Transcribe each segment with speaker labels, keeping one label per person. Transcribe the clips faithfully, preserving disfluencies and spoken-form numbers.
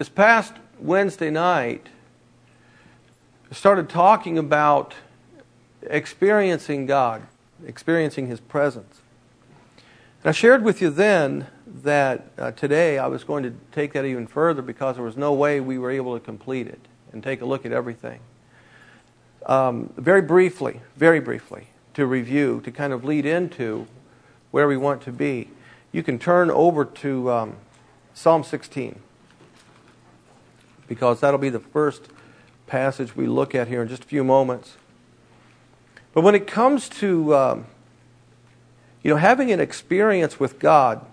Speaker 1: This past Wednesday night, I started talking about experiencing God, experiencing His presence. And I shared with you then that uh, today I was going to take that even further because there was no way we were able to complete it and take a look at everything. Um, very briefly, very briefly, to review, to kind of lead into where we want to be. You can turn over to um, Psalm sixteen, because that'll be the first passage we look at here in just a few moments. But when it comes to um, you know, having an experience with God,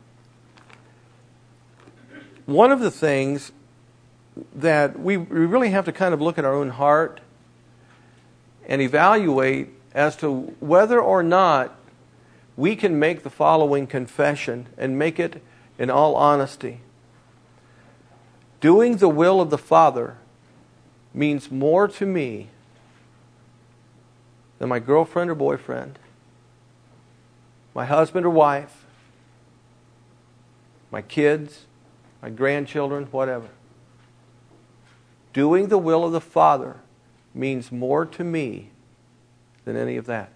Speaker 1: one of the things that we, we really have to kind of look at our own heart and evaluate as to whether or not we can make the following confession and make it in all honesty. Doing the will of the Father means more to me than my girlfriend or boyfriend, my husband or wife, my kids, my grandchildren, whatever. Doing the will of the Father means more to me than any of that.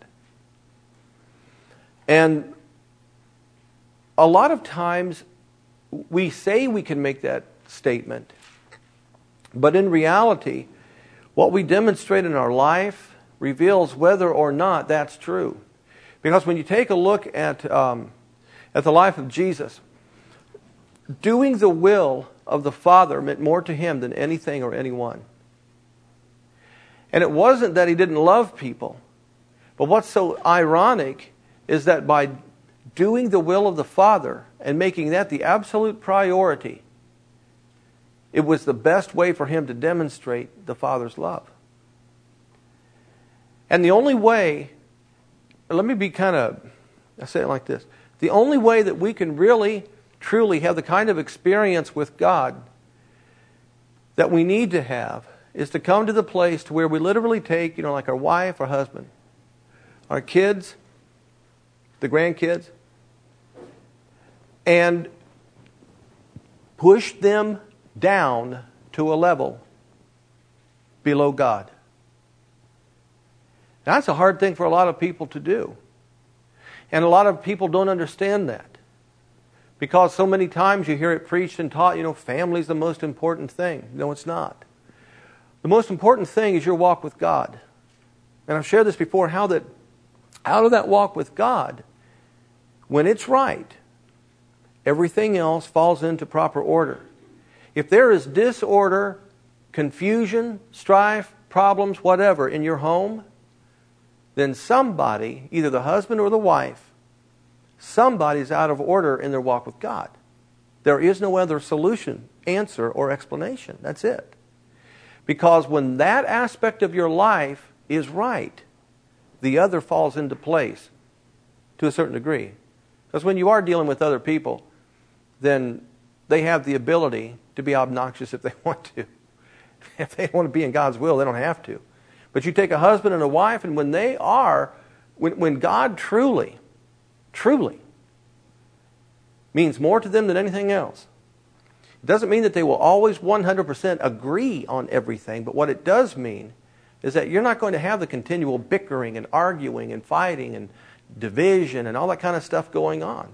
Speaker 1: And a lot of times we say we can make that statement, but in reality, what we demonstrate in our life reveals whether or not that's true. Because when you take a look at um, at the life of Jesus, doing the will of the Father meant more to Him than anything or anyone. And it wasn't that He didn't love people, but what's so ironic is that by doing the will of the Father and making that the absolute priority, it was the best way for Him to demonstrate the Father's love. And the only way, let me be kind of, I say it like this, the only way that we can really, truly have the kind of experience with God that we need to have is to come to the place to where we literally take, you know, like our wife or husband, our kids, the grandkids, and push them down to a level below God. That's a hard thing for a lot of people to do. And a lot of people don't understand that. Because so many times you hear it preached and taught, you know, family's the most important thing. No, it's not. The most important thing is your walk with God. And I've shared this before, how that out of that walk with God, when it's right, everything else falls into proper order. If there is disorder, confusion, strife, problems, whatever in your home, then somebody, either the husband or the wife, somebody's out of order in their walk with God. There is no other solution, answer, or explanation. That's it. Because when that aspect of your life is right, the other falls into place to a certain degree. Because when you are dealing with other people, then they have the ability to be obnoxious if they want to. If they want to be in God's will, they don't have to. But you take a husband and a wife, and when they are, when, when God truly, truly means more to them than anything else, it doesn't mean that they will always one hundred percent agree on everything, but what it does mean is that you're not going to have the continual bickering and arguing and fighting and division and all that kind of stuff going on.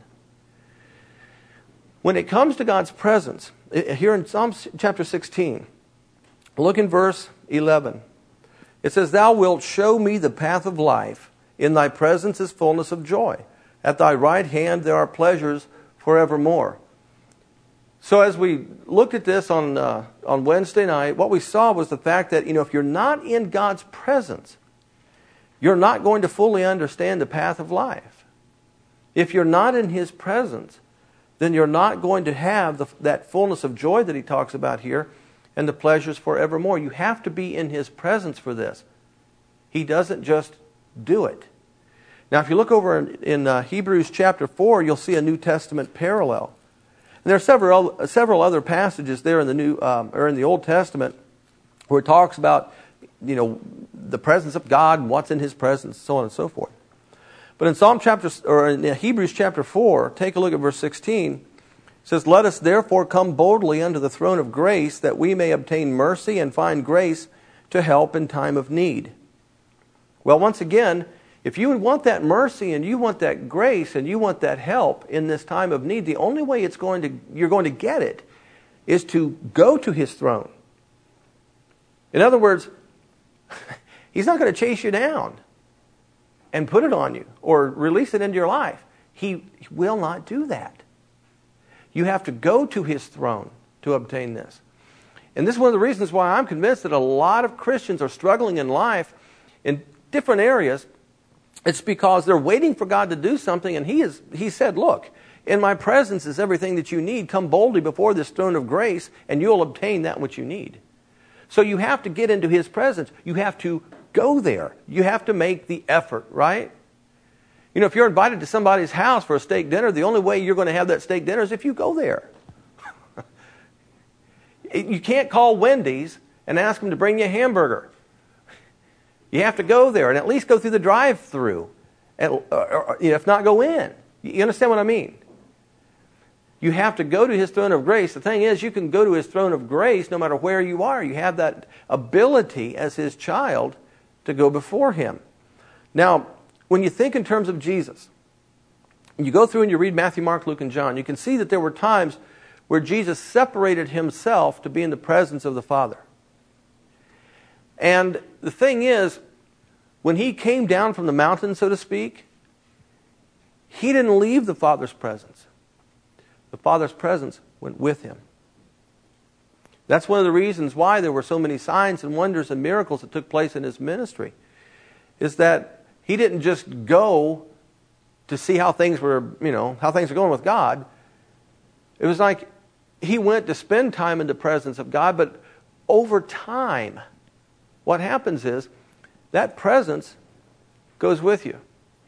Speaker 1: When it comes to God's presence, here in Psalm chapter sixteen, look in verse eleven. It says, "Thou wilt show me the path of life. In thy presence is fullness of joy. At thy right hand there are pleasures forevermore." So as we looked at this on uh, on Wednesday night, what we saw was the fact that, you know, if you're not in God's presence, you're not going to fully understand the path of life. If you're not in His presence, then you're not going to have the, that fullness of joy that He talks about here and the pleasures forevermore. You have to be in His presence for this. He doesn't just do it. Now, if you look over in, in uh, Hebrews chapter four, you'll see a New Testament parallel. And there are several several other passages there in the New um, or in the Old Testament where it talks about, you know, the presence of God and what's in His presence, so on and so forth. But in Psalm chapter or in Hebrews chapter four, take a look at verse sixteen. says, "Let us therefore come boldly unto the throne of grace, that we may obtain mercy and find grace to help in time of need." Well, once again, if you want that mercy and you want that grace and you want that help in this time of need, the only way it's going to you're going to get it is to go to His throne. In other words, He's not going to chase you down and put it on you or release it into your life. He will not do that. You have to go to His throne to obtain this. And this is one of the reasons why I'm convinced that a lot of Christians are struggling in life in different areas. It's because they're waiting for God to do something, and He is, He said, "Look, in my presence is everything that you need. Come boldly before this throne of grace, and you'll obtain that which you need." So you have to get into His presence. You have to go there. You have to make the effort, right? You know, if you're invited to somebody's house for a steak dinner, the only way you're going to have that steak dinner is if you go there. You can't call Wendy's and ask them to bring you a hamburger. You have to go there and at least go through the drive-thru, and, or, or, if not, go in. You understand what I mean? You have to go to His throne of grace. The thing is, you can go to His throne of grace no matter where you are. You have that ability as His child to go before Him. Now, when you think in terms of Jesus, you go through and you read Matthew, Mark, Luke, and John, you can see that there were times where Jesus separated Himself to be in the presence of the Father. And the thing is, when He came down from the mountain, so to speak, He didn't leave the Father's presence. The Father's presence went with Him. That's one of the reasons why there were so many signs and wonders and miracles that took place in His ministry, is that He didn't just go to see how things were, you know, how things are going with God. It was like He went to spend time in the presence of God, but over time, what happens is that presence goes with you.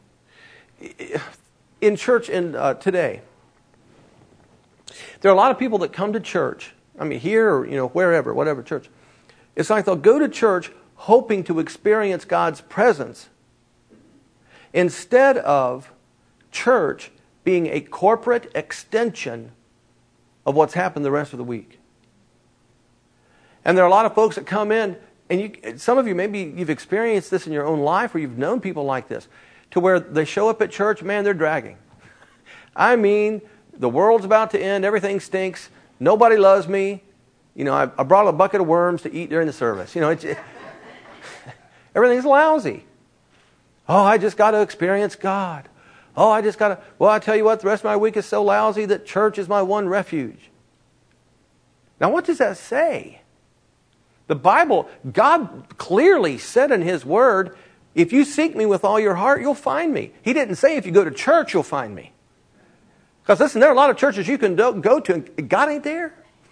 Speaker 1: In church in uh, today, there are a lot of people that come to church. I mean, here or, you know, wherever, whatever church. It's like they'll go to church hoping to experience God's presence instead of church being a corporate extension of what's happened the rest of the week. And there are a lot of folks that come in, and you, some of you, maybe you've experienced this in your own life, or you've known people like this, to where they show up at church, man, they're dragging. I mean, the world's about to end, everything stinks, nobody loves me. You know, I, I brought a bucket of worms to eat during the service. You know, it's, it, everything's lousy. Oh, I just got to experience God. Oh, I just got to, well, I tell you what, the rest of my week is so lousy that church is my one refuge. Now, what does that say? The Bible, God clearly said in His Word, if you seek me with all your heart, you'll find me. He didn't say if you go to church, you'll find me. Because listen, there are a lot of churches you can do, go to, and God ain't there.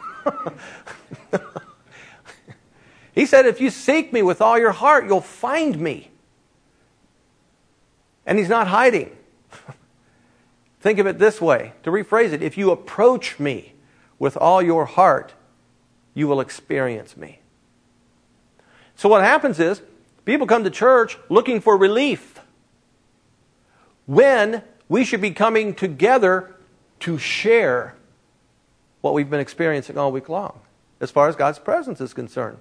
Speaker 1: He said, if you seek me with all your heart, you'll find me. And He's not hiding. Think of it this way, to rephrase it, if you approach me with all your heart, you will experience me. So what happens is, people come to church looking for relief, when we should be coming together to share what we've been experiencing all week long, as far as God's presence is concerned.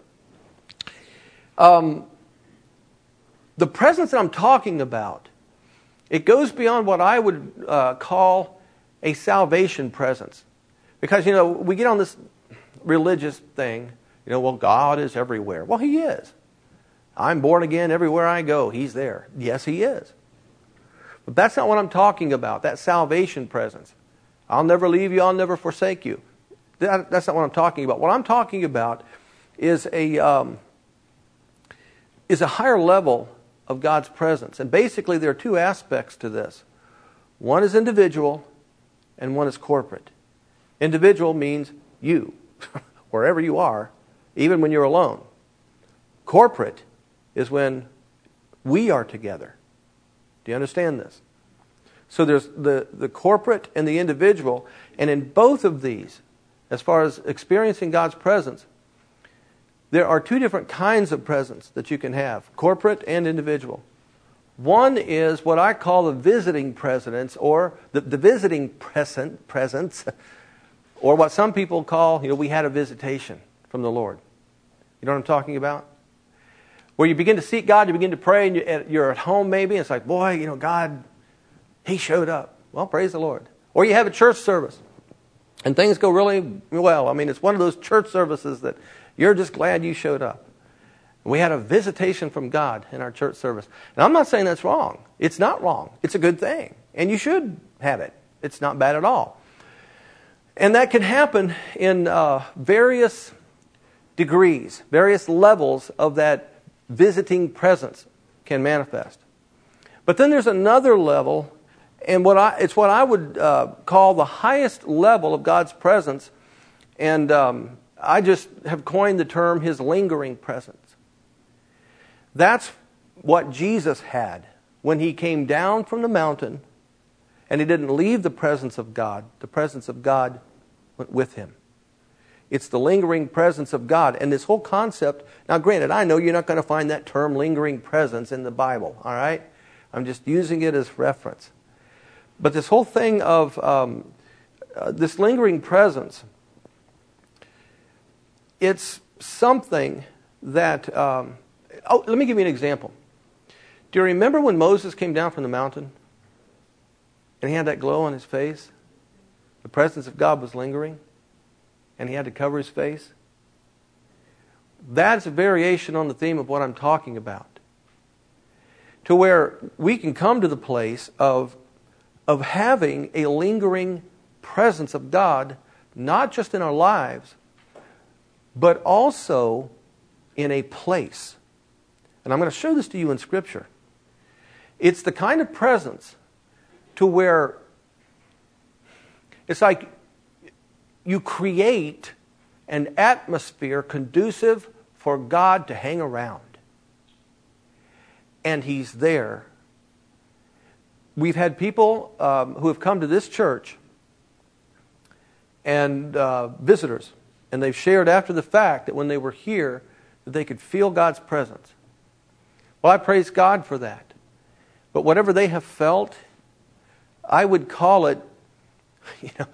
Speaker 1: Um, the presence that I'm talking about, it goes beyond what I would uh, call a salvation presence. Because, you know, we get on this religious thing, you know, well, God is everywhere. Well, He is. I'm born again everywhere I go. He's there. Yes, He is. But that's not what I'm talking about, that salvation presence. I'll never leave you, I'll never forsake you. That, that's not what I'm talking about. What I'm talking about is a, um, is a higher level of God's presence. And basically there are two aspects to this. One is individual and one is corporate. Individual means you, wherever you are, even when you're alone. Corporate is when we are together. Do you understand this? So there's the, the corporate and the individual, and in both of these, as far as experiencing God's presence, there are two different kinds of presence that you can have, corporate and individual. One is what I call the visiting presence, or the, the visiting present, presence, Or what some people call, you know, we had a visitation from the Lord. You know what I'm talking about? Where you begin to seek God, you begin to pray, and you're at home maybe, and it's like, boy, you know, God, He showed up. Well, praise the Lord. Or you have a church service, and things go really well. I mean, it's one of those church services that you're just glad you showed up. We had a visitation from God in our church service. Now, I'm not saying that's wrong. It's not wrong. It's a good thing. And you should have it. It's not bad at all. And that can happen in uh, various degrees, various levels of that visiting presence can manifest. But then there's another level, and what I, it's what I would uh, call the highest level of God's presence. And um, I just have coined the term His lingering presence. That's what Jesus had when He came down from the mountain, and He didn't leave the presence of God. The presence of God went with Him. It's the lingering presence of God. And this whole concept, now granted, I know you're not going to find that term lingering presence in the Bible, all right? I'm just using it as reference. But this whole thing of um, uh, this lingering presence, it's something that, um, oh, let me give you an example. Do you remember when Moses came down from the mountain and he had that glow on his face? The presence of God was lingering, and he had to cover his face. That's a variation on the theme of what I'm talking about. To where we can come to the place of, of having a lingering presence of God, not just in our lives, but also in a place. And I'm going to show this to you in Scripture. It's the kind of presence to where it's like you create an atmosphere conducive for God to hang around. And He's there. We've had people um, who have come to this church and uh, visitors, and they've shared after the fact that when they were here, that they could feel God's presence. Well, I praise God for that. But whatever they have felt, I would call it, you know,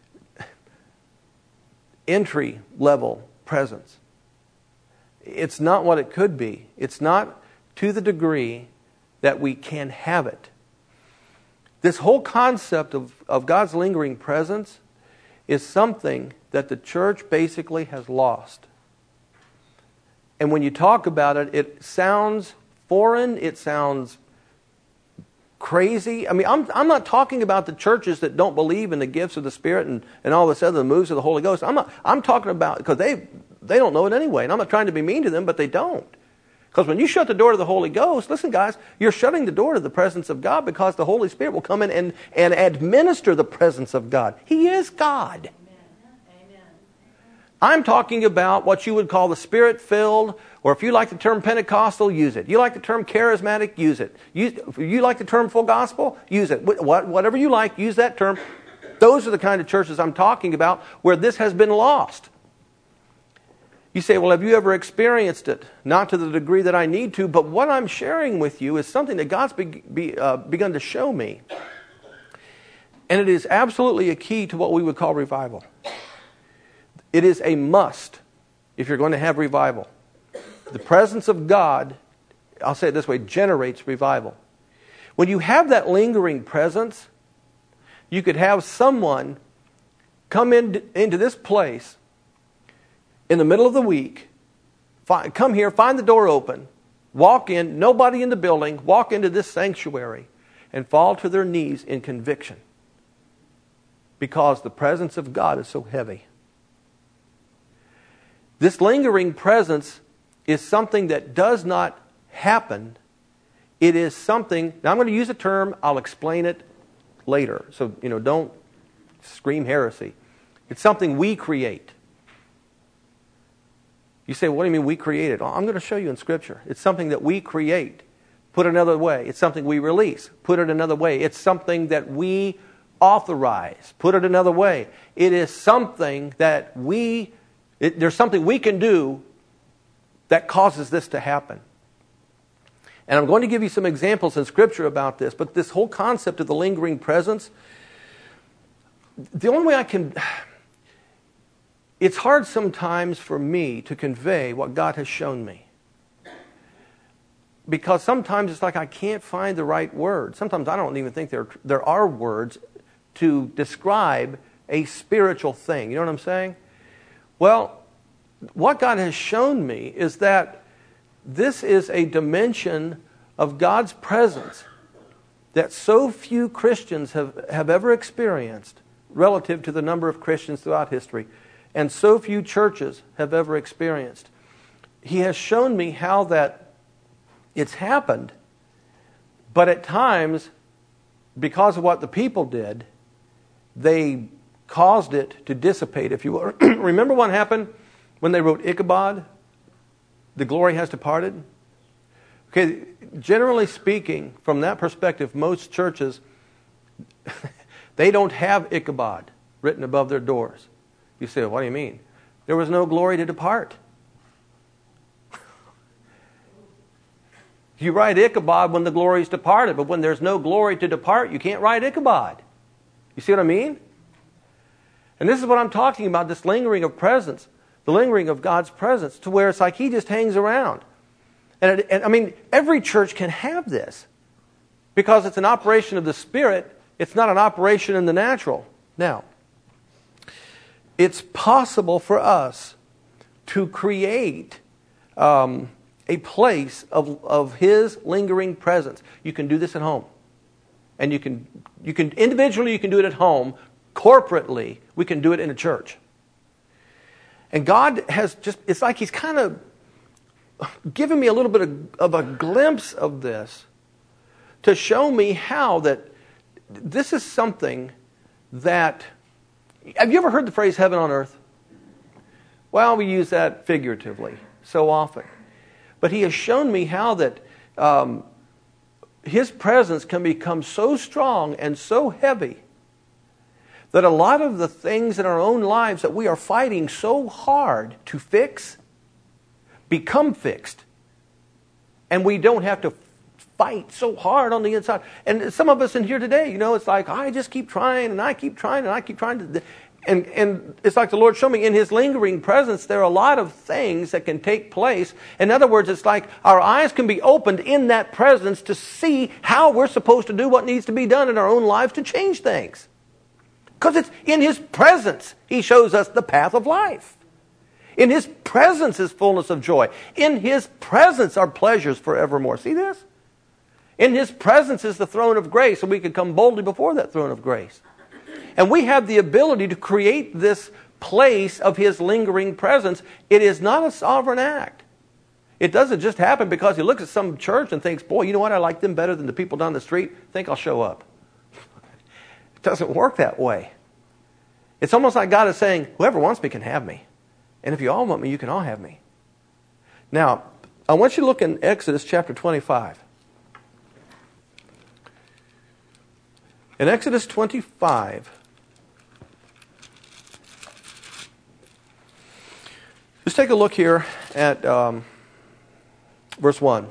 Speaker 1: entry level presence. It's not what it could be. It's not to the degree that we can have it. This whole concept of, of God's lingering presence is something that the church basically has lost. And when you talk about it, it sounds foreign, it sounds crazy. I mean, I'm I'm not talking about the churches that don't believe in the gifts of the Spirit and, and all this other moves of the Holy Ghost. I'm not. I'm talking about because they they don't know it anyway. And I'm not trying to be mean to them, but they don't. Because when you shut the door to the Holy Ghost, listen, guys, you're shutting the door to the presence of God because the Holy Spirit will come in and, and administer the presence of God. He is God. Amen. I'm talking about what you would call the Spirit-filled, or if you like the term Pentecostal, use it. You like the term charismatic, use it. You, you like the term full gospel, use it. What, whatever you like, use that term. Those are the kind of churches I'm talking about where this has been lost. You say, well, have you ever experienced it? Not to the degree that I need to, but what I'm sharing with you is something that God's be, be, uh, begun to show me. And it is absolutely a key to what we would call revival. It is a must if you're going to have revival. The presence of God, I'll say it this way, generates revival. When you have that lingering presence, you could have someone come in, into this place in the middle of the week, find, come here, find the door open, walk in, nobody in the building, walk into this sanctuary, and fall to their knees in conviction. Because the presence of God is so heavy. This lingering presence is something that does not happen. It is something, now I'm going to use a term, I'll explain it later. So, you know, don't scream heresy. It's something we create. You say, what do you mean we create it? I'm going to show you in Scripture. It's something that we create. Put it another way. It's something we release. Put it another way. It's something that we authorize. Put it another way. It is something that we, it, there's something we can do that causes this to happen. And I'm going to give you some examples in Scripture about this, but this whole concept of the lingering presence, the only way I can, it's hard sometimes for me to convey what God has shown me. Because sometimes it's like I can't find the right words. Sometimes I don't even think there, there are words to describe a spiritual thing. You know what I'm saying? Well, what God has shown me is that this is a dimension of God's presence that so few Christians have, have ever experienced relative to the number of Christians throughout history, and so few churches have ever experienced. He has shown me how that it's happened, but at times, because of what the people did, they caused it to dissipate, if you will. Remember what happened when they wrote Ichabod? The glory has departed. Okay, generally speaking, from that perspective, most churches, they don't have Ichabod written above their doors. You say, what do you mean? There was no glory to depart. You write Ichabod when the glory's departed, but when there's no glory to depart, you can't write Ichabod. You see what I mean? And this is what I'm talking about, this lingering of presence, the lingering of God's presence, to where it's like He just hangs around. And, it, and I mean, every church can have this because it's an operation of the Spirit. It's not an operation in the natural. Now, it's possible for us to create um, a place of, of His lingering presence. You can do this at home. And you can, you can individually, you can do it at home. Corporately, we can do it in a church. And God has just, it's like He's kind of given me a little bit of, of a glimpse of this to show me how that this is something that, have you ever heard the phrase heaven on earth? Well, we use that figuratively so often. But He has shown me how that um, His presence can become so strong and so heavy that a lot of the things in our own lives that we are fighting so hard to fix become fixed. And we don't have to fight so hard on the inside. And some of us in here today, you know, it's like, I just keep trying and I keep trying and I keep trying to... And, and it's like the Lord showed me in His lingering presence, there are a lot of things that can take place. In other words, it's like our eyes can be opened in that presence to see how we're supposed to do what needs to be done in our own lives to change things. Because it's in His presence He shows us the path of life. In His presence is fullness of joy. In His presence are pleasures forevermore. See this? In His presence is the throne of grace, and we can come boldly before that throne of grace. And we have the ability to create this place of His lingering presence. It is not a sovereign act. It doesn't just happen because He looks at some church and thinks, boy, you know what, I like them better than the people down the street. I think I'll show up. It doesn't work that way. It's almost like God is saying, whoever wants me can have me. And if you all want me, you can all have me. Now, I want you to look in Exodus chapter twenty-five. In Exodus twenty-five, just take a look here at um, verse one.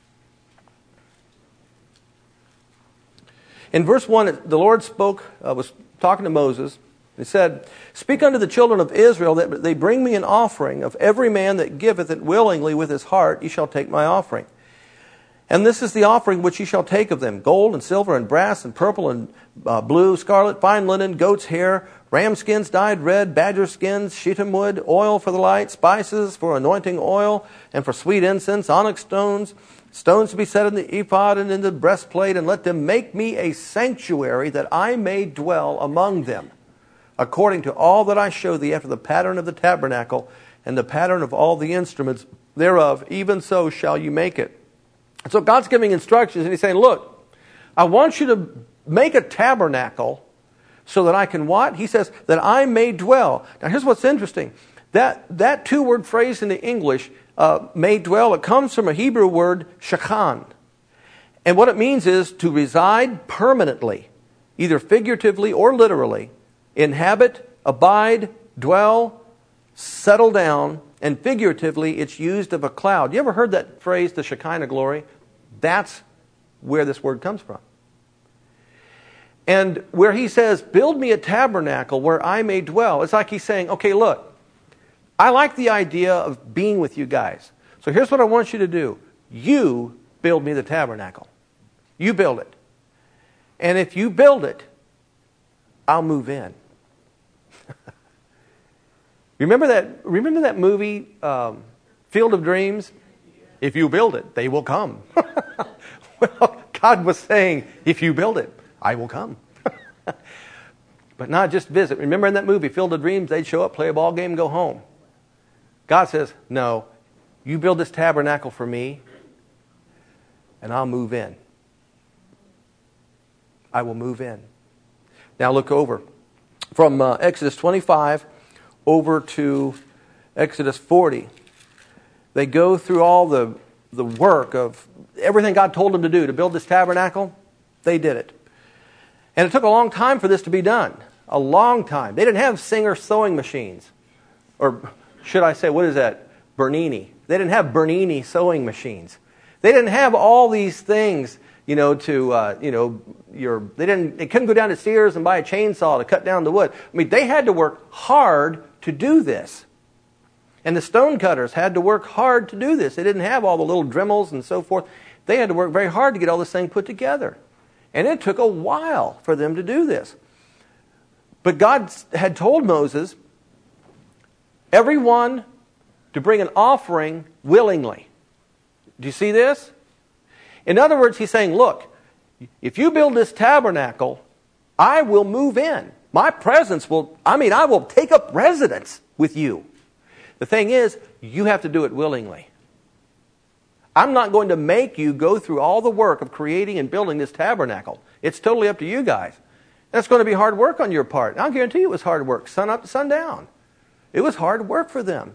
Speaker 1: In verse one, the Lord spoke, uh, was talking to Moses. He said, speak unto the children of Israel that they bring me an offering of every man that giveth it willingly with his heart, ye shall take my offering. And this is the offering which ye shall take of them, gold and silver and brass and purple and uh, blue, scarlet, fine linen, goat's hair, ram skins dyed red, badger skins, shittim wood, oil for the light, spices for anointing oil, and for sweet incense, onyx stones, stones to be set in the ephod and in the breastplate, and let them make me a sanctuary that I may dwell among them, according to all that I show thee after the pattern of the tabernacle and the pattern of all the instruments thereof, even so shall you make it. So God's giving instructions, and He's saying, look, I want you to make a tabernacle so that I can what? He says, that I may dwell. Now here's what's interesting. That, that two-word phrase in the English, uh, may dwell, it comes from a Hebrew word, shakan. And what it means is to reside permanently, either figuratively or literally, inhabit, abide, dwell, settle down. And figuratively, it's used of a cloud. You ever heard that phrase, the Shekinah glory? That's where this word comes from. And where He says, build me a tabernacle where I may dwell. It's like He's saying, okay, look, I like the idea of being with you guys. So here's what I want you to do. You build me the tabernacle. You build it. And if you build it, I'll move in. remember that Remember that movie, um, Field of Dreams? If you build it, they will come. Well, God was saying, if you build it, I will come. But not just visit. Remember in that movie, Field of Dreams, they'd show up, play a ball game, and go home. God says, no, you build this tabernacle for me, and I'll move in. I will move in. Now look over. From uh, Exodus twenty-five over to Exodus forty. They go through all the, the work of everything God told them to do to build this tabernacle. They did it. And it took a long time for this to be done. A long time. They didn't have Singer sewing machines. Or should I say, what is that? Bernini. They didn't have Bernini sewing machines. They didn't have all these things, you know, to, uh, you know, your, they didn't, they couldn't go down to Sears and buy a chainsaw to cut down the wood. I mean, they had to work hard to do this. And the stone cutters had to work hard to do this. They didn't have all the little Dremels and so forth. They had to work very hard to get all this thing put together. And it took a while for them to do this. But God had told Moses, everyone to bring an offering willingly. Do you see this? In other words, he's saying, look, if you build this tabernacle, I will move in. My presence will, I mean, I will take up residence with you. The thing is, you have to do it willingly. I'm not going to make you go through all the work of creating and building this tabernacle. It's totally up to you guys. That's going to be hard work on your part. I'll guarantee you it was hard work, sun up to sundown. It was hard work for them.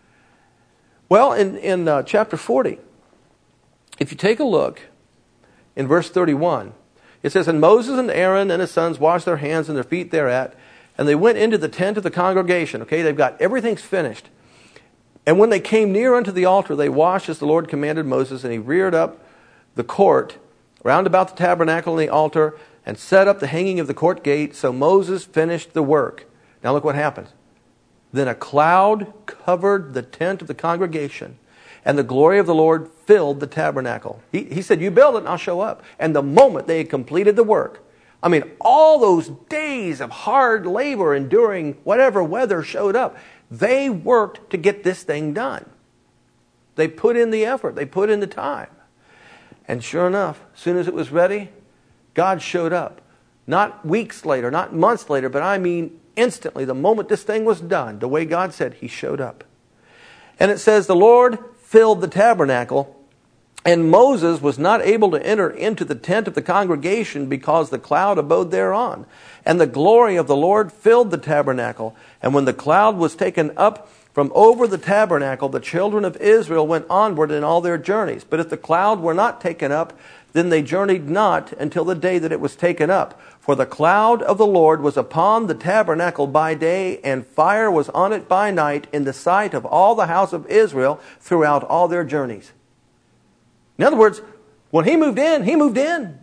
Speaker 1: Well, in, in uh, chapter forty, if you take a look in verse thirty-one, it says, and Moses and Aaron and his sons washed their hands and their feet thereat, and they went into the tent of the congregation. Okay, they've got everything's finished. And when they came near unto the altar, they washed as the Lord commanded Moses, and he reared up the court round about the tabernacle and the altar, and set up the hanging of the court gate. So Moses finished the work. Now look what happens. Then a cloud covered the tent of the congregation, and the glory of the Lord filled the tabernacle. He, he said, you build it and I'll show up. And the moment they had completed the work, I mean, all those days of hard labor enduring whatever weather showed up, they worked to get this thing done. They put in the effort. They put in the time. And sure enough, as soon as it was ready, God showed up. Not weeks later, not months later, but I mean instantly, the moment this thing was done, the way God said, he showed up. And it says, the Lord filled the tabernacle, and Moses was not able to enter into the tent of the congregation because the cloud abode thereon. And the glory of the Lord filled the tabernacle. And when the cloud was taken up from over the tabernacle, the children of Israel went onward in all their journeys. But if the cloud were not taken up, then they journeyed not until the day that it was taken up. For the cloud of the Lord was upon the tabernacle by day, and fire was on it by night, in the sight of all the house of Israel throughout all their journeys. In other words, when he moved in, he moved in.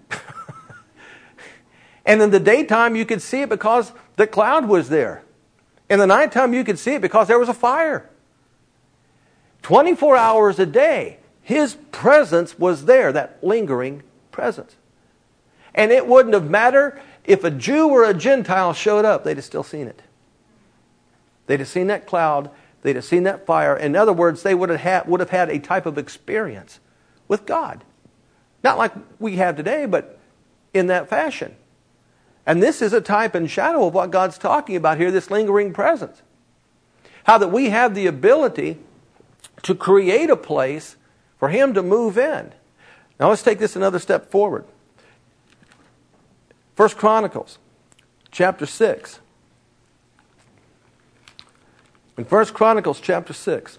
Speaker 1: And in the daytime you could see it because the cloud was there. In the nighttime you could see it because there was a fire. twenty-four hours a day, his presence was there, that lingering presence. And it wouldn't have mattered if a Jew or a Gentile showed up, they'd have still seen it. They'd have seen that cloud, they'd have seen that fire. In other words, they would have had, would have had a type of experience with God. Not like we have today, but in that fashion. And this is a type and shadow of what God's talking about here, this lingering presence. How that we have the ability to create a place for him to move in. Now let's take this another step forward. First Chronicles, chapter six. In First Chronicles, chapter six.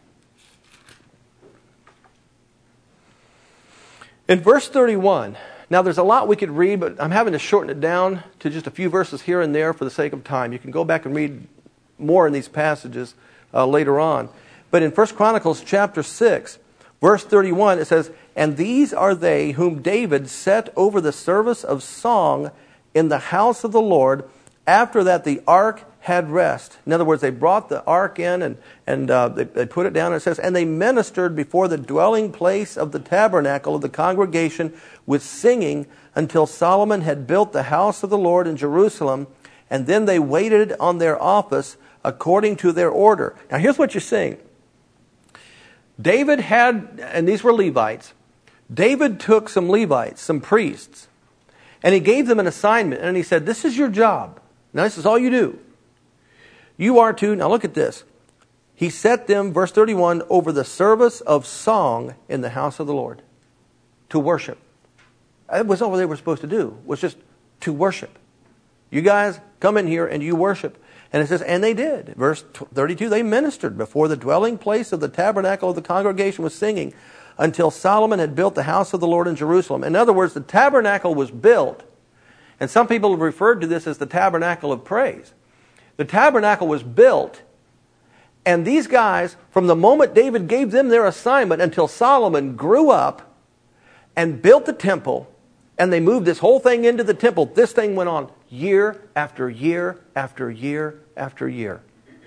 Speaker 1: In verse thirty-one, now there's a lot we could read, but I'm having to shorten it down to just a few verses here and there for the sake of time. You can go back and read more in these passages uh, later on. But in First Chronicles chapter six, verse thirty-one, it says, and these are they whom David set over the service of song in the house of the Lord, after that the ark had rest. In other words, they brought the ark in and, and uh, they, they put it down. And it says, and they ministered before the dwelling place of the tabernacle of the congregation with singing until Solomon had built the house of the Lord in Jerusalem. And then they waited on their office according to their order. Now here's what you're seeing. David had, and these were Levites, David took some Levites, some priests, and he gave them an assignment. And he said, this is your job. Now this is all you do. You are to, now look at this. He set them, verse thirty-one, over the service of song in the house of the Lord. To worship. That was all they were supposed to do, was just to worship. You guys come in here and you worship. And it says, and they did. Verse thirty-two, they ministered before the dwelling place of the tabernacle of the congregation with singing until Solomon had built the house of the Lord in Jerusalem. In other words, the tabernacle was built. And some people have referred to this as the tabernacle of praise. The tabernacle was built, and these guys, from the moment David gave them their assignment until Solomon grew up and built the temple, and they moved this whole thing into the temple, this thing went on year after year after year after year.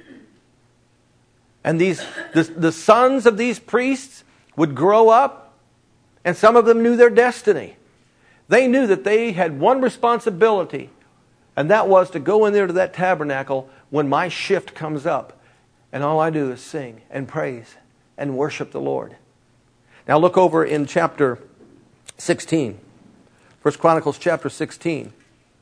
Speaker 1: And these the, the sons of these priests would grow up, and some of them knew their destiny. They knew that they had one responsibility, and that was to go in there to that tabernacle when my shift comes up. And all I do is sing and praise and worship the Lord. Now look over in chapter sixteen. First Chronicles chapter sixteen.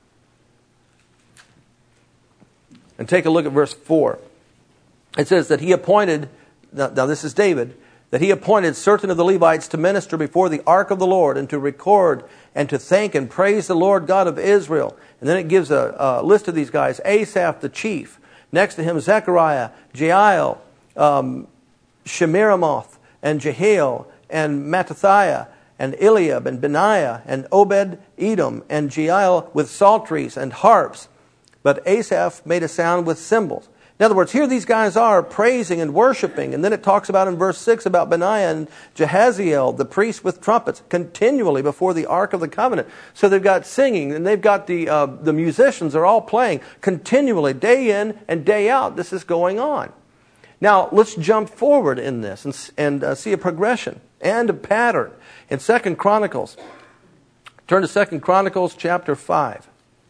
Speaker 1: And take a look at verse four. It says that he appointed, now, now this is David, that he appointed certain of the Levites to minister before the ark of the Lord and to record and to thank and praise the Lord God of Israel. And then it gives a, a list of these guys. Asaph the chief. Next to him Zechariah, Jeiel, um, Shemiramoth, and Jehiel, and Mattathiah, and Eliab, and Benaiah, and Obed-Edom, and Jeiel with psalteries and harps. But Asaph made a sound with cymbals. In other words, here these guys are praising and worshiping. And then it talks about in verse six about Benaiah and Jehaziel, the priests with trumpets, continually before the Ark of the Covenant. So they've got singing, and they've got the uh, the musicians are all playing continually, day in and day out. This is going on. Now, let's jump forward in this and, and uh, see a progression and a pattern. In Second Chronicles, turn to Second Chronicles chapter five.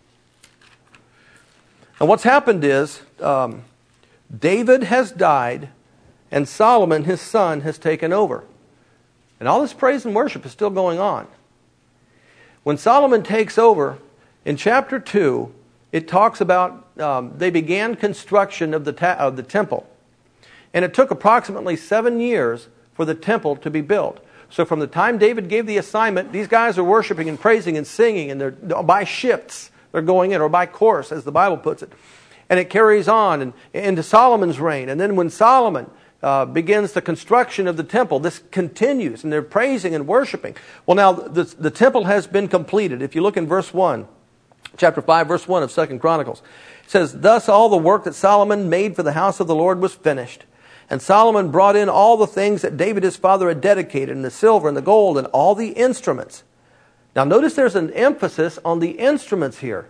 Speaker 1: And what's happened is, um, David has died, and Solomon, his son, has taken over. And all this praise and worship is still going on. When Solomon takes over, in chapter two, it talks about um, they began construction of the, ta- of the temple. And it took approximately seven years for the temple to be built. So from the time David gave the assignment, these guys are worshiping and praising and singing, and they're by shifts they're going in, or by course, as the Bible puts it. And it carries on and, into Solomon's reign. And then when Solomon uh, begins the construction of the temple, this continues, and they're praising and worshiping. Well, now, the, the temple has been completed. If you look in verse one, chapter five, verse one of Second Chronicles, it says, "Thus all the work that Solomon made for the house of the Lord was finished. And Solomon brought in all the things that David his father had dedicated, and the silver and the gold and all the instruments." Now notice there's an emphasis on the instruments here.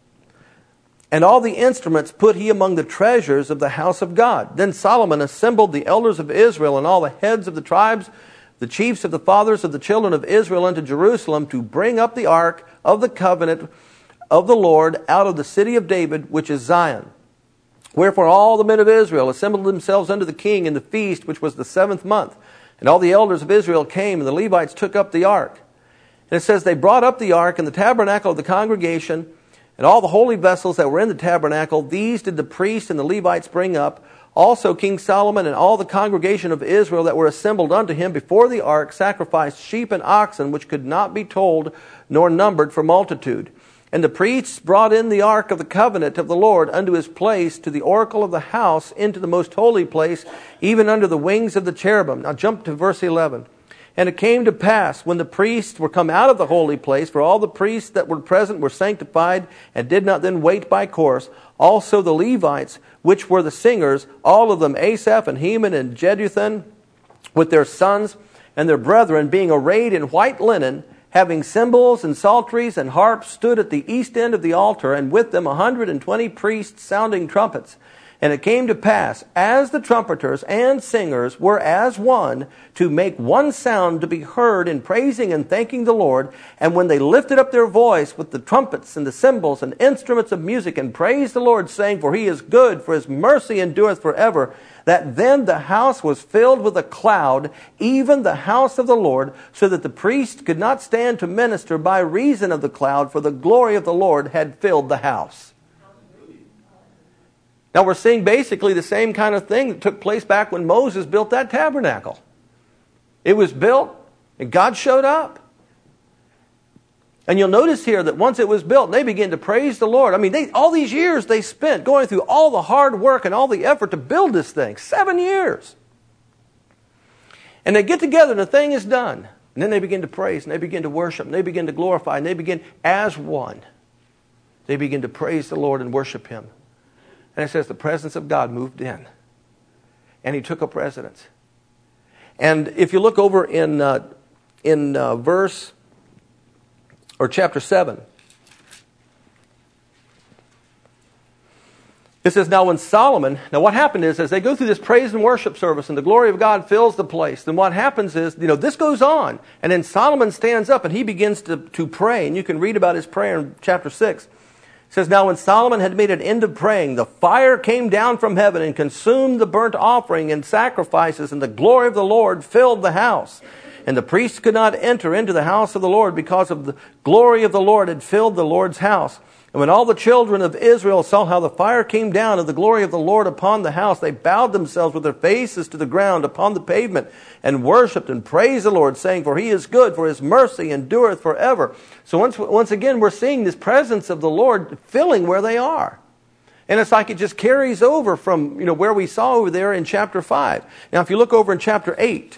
Speaker 1: "And all the instruments put he among the treasures of the house of God. Then Solomon assembled the elders of Israel and all the heads of the tribes, the chiefs of the fathers of the children of Israel unto Jerusalem to bring up the ark of the covenant of the Lord out of the city of David, which is Zion. Wherefore all the men of Israel assembled themselves unto the king in the feast, which was the seventh month. And all the elders of Israel came, and the Levites took up the ark. And it says, they brought up the ark in the tabernacle of the congregation, and all the holy vessels that were in the tabernacle, these did the priests and the Levites bring up. Also King Solomon and all the congregation of Israel that were assembled unto him before the ark sacrificed sheep and oxen, which could not be told nor numbered for multitude. And the priests brought in the ark of the covenant of the Lord unto his place, to the oracle of the house, into the most holy place, even under the wings of the cherubim." Now jump to verse eleven. "And it came to pass, when the priests were come out of the holy place, for all the priests that were present were sanctified, and did not then wait by course, also the Levites, which were the singers, all of them, Asaph and Heman and Jeduthun, with their sons and their brethren, being arrayed in white linen, having cymbals and psalteries and harps, stood at the east end of the altar, and with them a hundred and twenty priests sounding trumpets. And it came to pass, as the trumpeters and singers were as one, to make one sound to be heard in praising and thanking the Lord. And when they lifted up their voice with the trumpets and the cymbals and instruments of music, and praised the Lord, saying, For he is good, for his mercy endureth forever, that then the house was filled with a cloud, even the house of the Lord, so that the priest could not stand to minister by reason of the cloud, for the glory of the Lord had filled the house. Now we're seeing basically the same kind of thing that took place back when Moses built that tabernacle. It was built and God showed up. And you'll notice here that once it was built, they began to praise the Lord. I mean, they, all these years they spent going through all the hard work and all the effort to build this thing. Seven years. And they get together and the thing is done. And then they begin to praise and they begin to worship and they begin to glorify and they begin as one. They begin to praise the Lord and worship Him. And it says the presence of God moved in. And He took up residence. And if you look over in uh, in uh, verse, or chapter seven, it says, Now when Solomon, now what happened is, as they go through this praise and worship service and the glory of God fills the place, then what happens is, you know, this goes on. And then Solomon stands up and he begins to, to pray. And you can read about his prayer in chapter six. It says, Now when Solomon had made an end of praying, the fire came down from heaven and consumed the burnt offering and sacrifices, and the glory of the Lord filled the house. And the priests could not enter into the house of the Lord because of the glory of the Lord had filled the Lord's house. And when all the children of Israel saw how the fire came down of the glory of the Lord upon the house, they bowed themselves with their faces to the ground upon the pavement and worshipped and praised the Lord, saying, For He is good, for His mercy endureth forever. So once, once again, we're seeing this presence of the Lord filling where they are. And it's like it just carries over from, you know, where we saw over there in chapter five. Now, if you look over in chapter eight,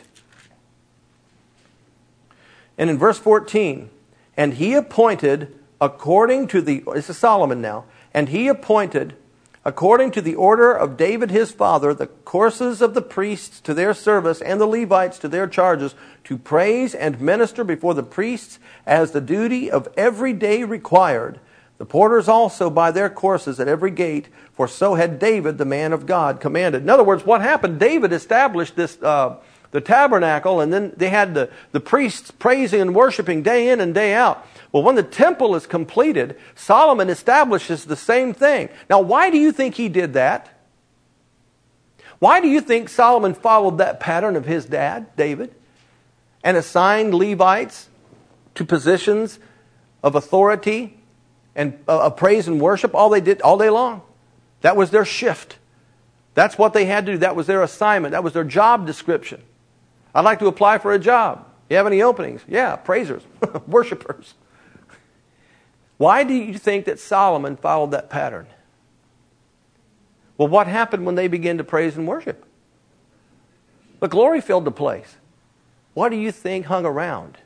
Speaker 1: and in verse fourteen, And He appointed according to the, this is Solomon now, and he appointed, according to the order of David his father, the courses of the priests to their service and the Levites to their charges, to praise and minister before the priests as the duty of every day required. The porters also by their courses at every gate, for so had David, the man of God, commanded. In other words, what happened? David established this, uh, the tabernacle, and then they had the, the priests praising and worshiping day in and day out. Well, when the temple is completed, Solomon establishes the same thing. Now, why do you think he did that? Why do you think Solomon followed that pattern of his dad, David, and assigned Levites to positions of authority and uh, praise and worship? All they did all day long. That was their shift. That's what they had to do. That was their assignment. That was their job description. I'd like to apply for a job. You have any openings? Yeah, praisers, worshipers. Why do you think that Solomon followed that pattern? Well, what happened when they began to praise and worship? The glory filled the place. What do you think hung around?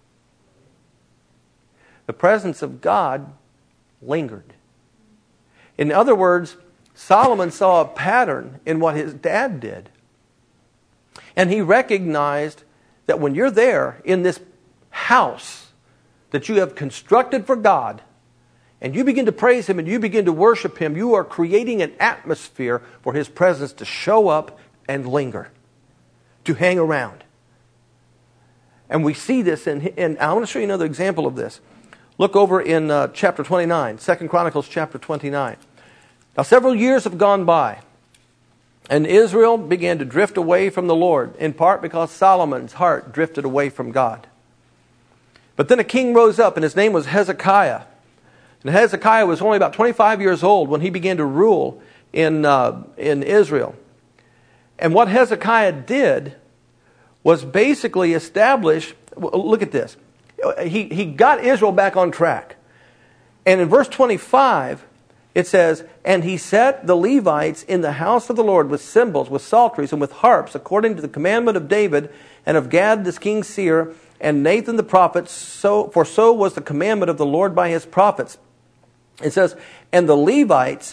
Speaker 1: The presence of God lingered. In other words, Solomon saw a pattern in what his dad did. And he recognized that when you're there in this house that you have constructed for God, and you begin to praise Him and you begin to worship Him, you are creating an atmosphere for His presence to show up and linger, to hang around. And we see this, in, and I want to show you another example of this. Look over in uh, chapter twenty-nine, Second Chronicles chapter twenty-nine. Now several years have gone by, and Israel began to drift away from the Lord, in part because Solomon's heart drifted away from God. But then a king rose up, and his name was Hezekiah. And Hezekiah was only about twenty-five years old when he began to rule in, uh, in Israel. And what Hezekiah did was basically establish, look at this. He, he got Israel back on track. And in verse twenty-five, it says, And he set the Levites in the house of the Lord with cymbals, with psalteries, and with harps, according to the commandment of David and of Gad the king's seer, and Nathan the prophet, so for so was the commandment of the Lord by his prophets. It says, And the Levites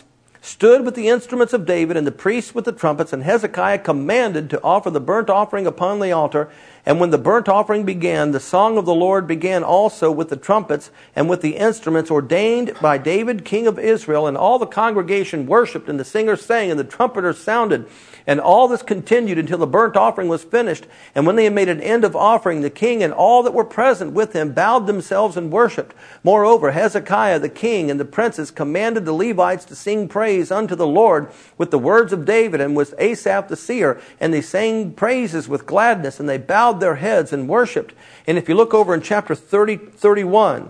Speaker 1: stood with the instruments of David and the priests with the trumpets, and Hezekiah commanded to offer the burnt offering upon the altar. And when the burnt offering began, the song of the Lord began also with the trumpets and with the instruments ordained by David, king of Israel. And all the congregation worshipped, and the singers sang, and the trumpeters sounded. And all this continued until the burnt offering was finished. And when they had made an end of offering, the king and all that were present with him bowed themselves and worshipped. Moreover, Hezekiah the king and the princes commanded the Levites to sing praise unto the Lord with the words of David and with Asaph the seer. And they sang praises with gladness, and they bowed their heads and worshipped. And if you look over in chapter thirty, thirty-one,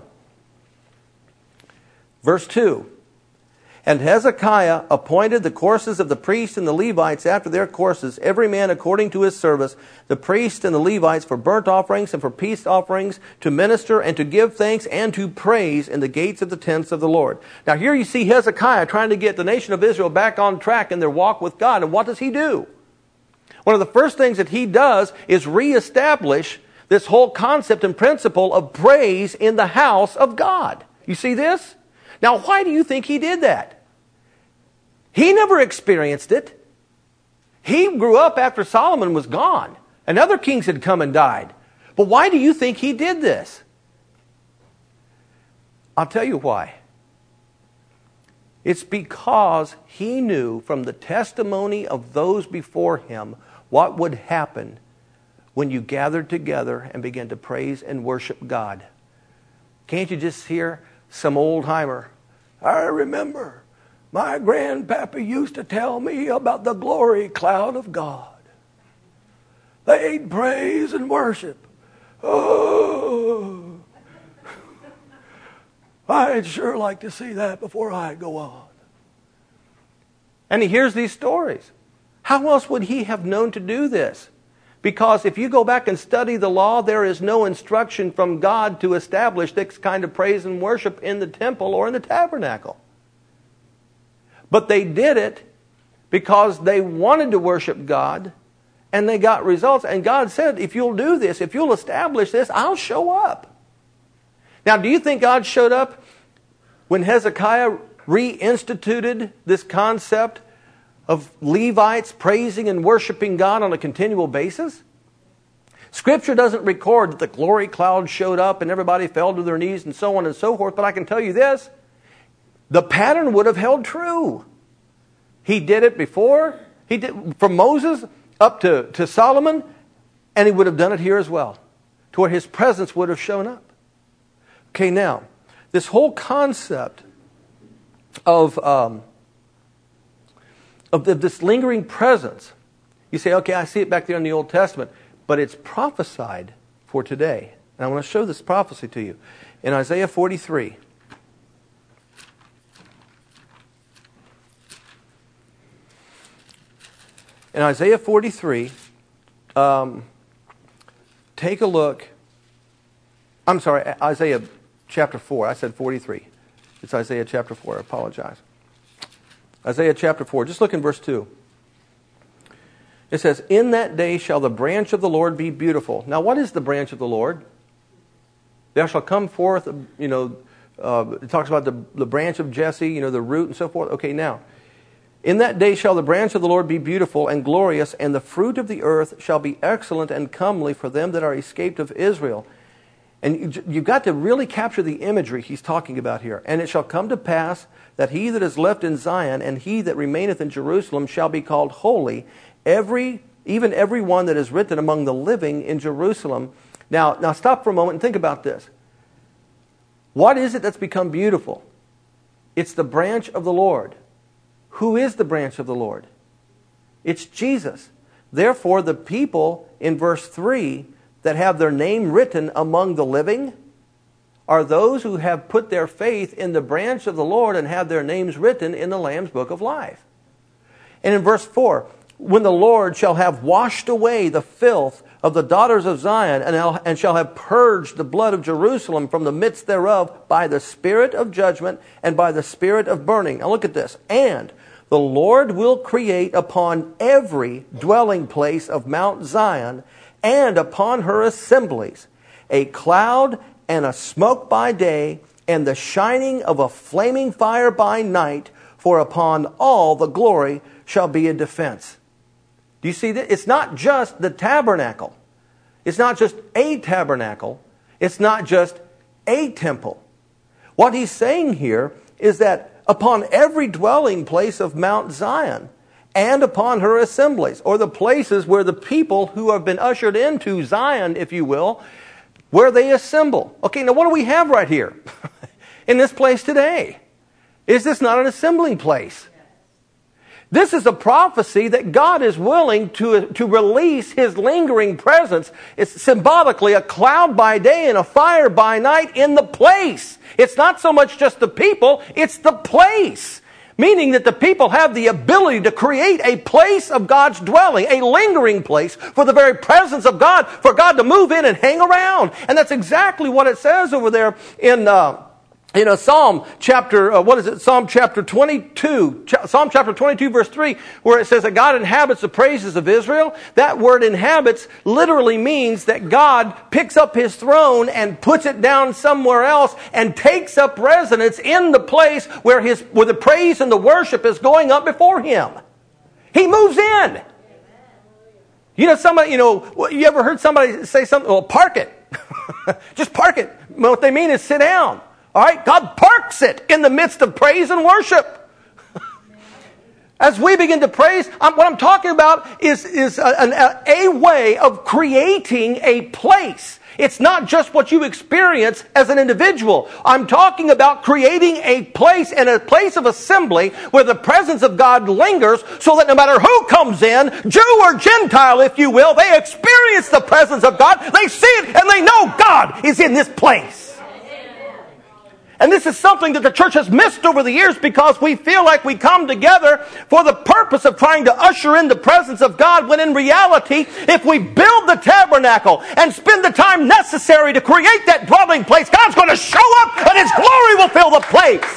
Speaker 1: verse two, and Hezekiah appointed the courses of the priests and the Levites after their courses, every man according to his service, the priests and the Levites for burnt offerings and for peace offerings, to minister and to give thanks and to praise in the gates of the tents of the Lord. Now here you see Hezekiah trying to get the nation of Israel back on track in their walk with God. And what does he do? One of the first things that he does is reestablish this whole concept and principle of praise in the house of God. You see this? Now, why do you think he did that? He never experienced it. He grew up after Solomon was gone, and other kings had come and died. But why do you think he did this? I'll tell you why. It's because he knew from the testimony of those before him what would happen when you gathered together and began to praise and worship God. Can't you just hear some old-timer? I remember my grandpappy used to tell me about the glory cloud of God. They'd praise and worship. Oh, I'd sure like to see that before I go on. And he hears these stories. How else would he have known to do this? Because if you go back and study the law, there is no instruction from God to establish this kind of praise and worship in the temple or in the tabernacle. But they did it because they wanted to worship God, and they got results. And God said, if you'll do this, if you'll establish this, I'll show up. Now, do you think God showed up when Hezekiah reinstituted this concept of Levites praising and worshiping God on a continual basis? Scripture doesn't record that the glory cloud showed up and everybody fell to their knees and so on and so forth, but I can tell you this, the pattern would have held true. He did it before, he did from Moses up to, to Solomon, and he would have done it here as well, to where his presence would have shown up. Okay, now, this whole concept of... Um, Of this lingering presence. You say, okay, I see it back there in the Old Testament, but it's prophesied for today. And I want to show this prophecy to you. In Isaiah forty-three. In Isaiah forty-three, um, take a look. I'm sorry, Isaiah chapter four. I said forty-three. It's Isaiah chapter four. I apologize. Isaiah chapter four, just look in verse two. It says, in that day shall the branch of the Lord be beautiful. Now, what is the branch of the Lord? There shall come forth, you know, uh, it talks about the, the branch of Jesse, you know, the root and so forth. Okay, now, in that day shall the branch of the Lord be beautiful and glorious, and the fruit of the earth shall be excellent and comely for them that are escaped of Israel. And you've got to really capture the imagery he's talking about here. And it shall come to pass that he that is left in Zion and he that remaineth in Jerusalem shall be called holy, every even every one that is written among the living in Jerusalem. Now, now stop for a moment and think about this. What is it that's become beautiful? It's the branch of the Lord. Who is the branch of the Lord? It's Jesus. Therefore, the people in verse three that have their name written among the living are those who have put their faith in the branch of the Lord and have their names written in the Lamb's book of life. And in verse four, when the Lord shall have washed away the filth of the daughters of Zion and shall have purged the blood of Jerusalem from the midst thereof by the spirit of judgment and by the spirit of burning. Now look at this. And the Lord will create upon every dwelling place of Mount Zion and upon her assemblies a cloud and a smoke by day and the shining of a flaming fire by night, for upon all the glory shall be a defense. Do you see that? It's not just the tabernacle. It's not just a tabernacle. It's not just a temple. What he's saying here is that upon every dwelling place of Mount Zion and upon her assemblies, or the places where the people who have been ushered into Zion, if you will, where they assemble. Okay, now what do we have right here in this place today? Is this not an assembling place? This is a prophecy that God is willing to, to release His lingering presence. It's symbolically a cloud by day and a fire by night in the place. It's not so much just the people, it's the place. Meaning that the people have the ability to create a place of God's dwelling, a lingering place for the very presence of God, for God to move in and hang around. And that's exactly what it says over there in uh, in a Psalm chapter, uh, what is it? Psalm chapter twenty-two, Ch- Psalm chapter twenty-two verse three, where it says that God inhabits the praises of Israel. That word inhabits literally means that God picks up His throne and puts it down somewhere else and takes up residence in the place where His, where the praise and the worship is going up before Him. He moves in. You know, somebody, you know, you ever heard somebody say something, well, park it. Just park it. What they mean is sit down. All right, God parks it in the midst of praise and worship. As we begin to praise, I'm, what I'm talking about is, is a, a, a way of creating a place. It's not just what you experience as an individual. I'm talking about creating a place and a place of assembly where the presence of God lingers so that no matter who comes in, Jew or Gentile, if you will, they experience the presence of God. They see it and they know God is in this place. And this is something that the church has missed over the years because we feel like we come together for the purpose of trying to usher in the presence of God, when in reality, if we build the tabernacle and spend the time necessary to create that dwelling place, God's going to show up and His glory will fill the place.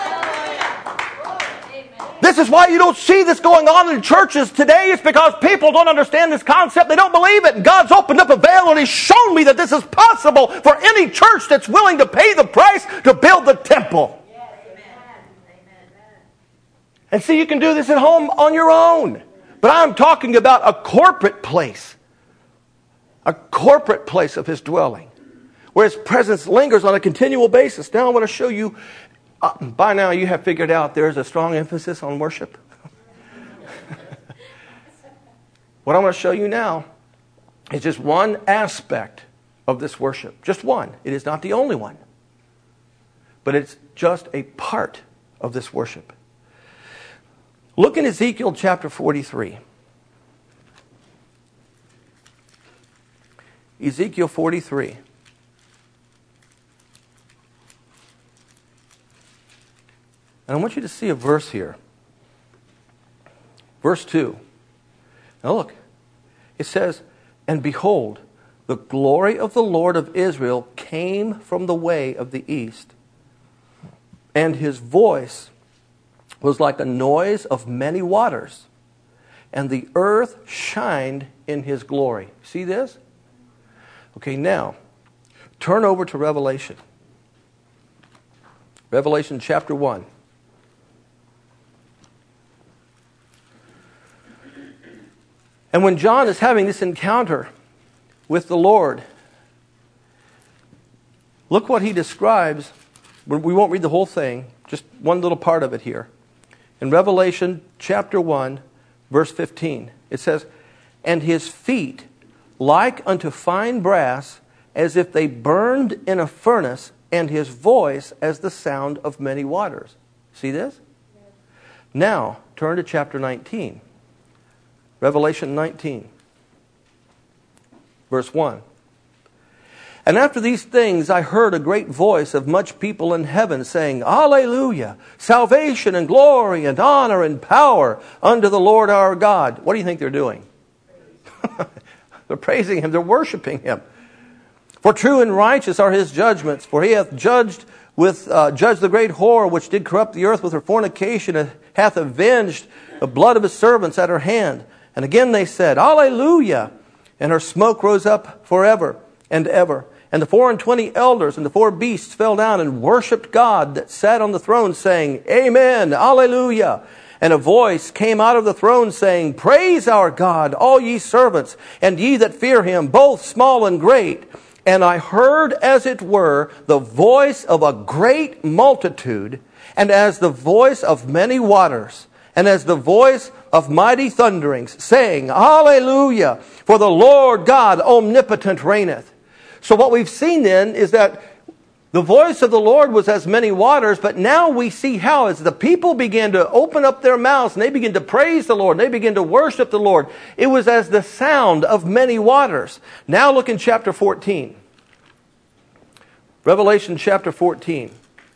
Speaker 1: This is why you don't see this going on in churches today. It's because people don't understand this concept. They don't believe it. And God's opened up a veil and He's shown me that this is possible for any church that's willing to pay the price to build the temple. Yes, amen. And see, you can do this at home on your own. But I'm talking about a corporate place. A corporate place of His dwelling, where His presence lingers on a continual basis. Now I want to show you. Uh, by now you have figured out there's a strong emphasis on worship. What I'm going to show you now is just one aspect of this worship. Just one. It is not the only one. But it's just a part of this worship. Look in Ezekiel chapter forty-three. Ezekiel forty-three. And I want you to see a verse here. Verse two. Now look. It says, "And behold, the glory of the Lord of Israel came from the way of the east. And His voice was like a noise of many waters. And the earth shined in His glory." See this? Okay, now, turn over to Revelation. Revelation chapter one. And when John is having this encounter with the Lord, look what he describes. We won't read the whole thing, just one little part of it here. In Revelation chapter one, verse fifteen, it says, "And His feet like unto fine brass, as if they burned in a furnace, and His voice as the sound of many waters." See this? Yes. Now, turn to chapter nineteen. Revelation nineteen, verse one. "And after these things I heard a great voice of much people in heaven saying, Alleluia! Salvation and glory and honor and power unto the Lord our God." What do you think they're doing? They're praising Him. They're worshiping Him. "For true and righteous are His judgments. For He hath judged with uh, judged the great whore which did corrupt the earth with her fornication, and hath avenged the blood of His servants at her hand. And again they said, Alleluia! And her smoke rose up forever and ever. And And the four and twenty elders and the four beasts fell down and worshipped God that sat on the throne, saying, Amen, Alleluia. And a voice came out of the throne saying, Praise our God, all ye servants, and ye that fear him, both small and great. And I heard, as it were, the voice of a great multitude, and as the voice of many waters, and as the voice of mighty thunderings, saying, Alleluia, for the Lord God omnipotent reigneth. So what we've seen then is that the voice of the Lord was as many waters, but now we see how as the people began to open up their mouths and they begin to praise the Lord, and they begin to worship the Lord, it was as the sound of many waters. Now look in chapter fourteen. Revelation chapter fourteen.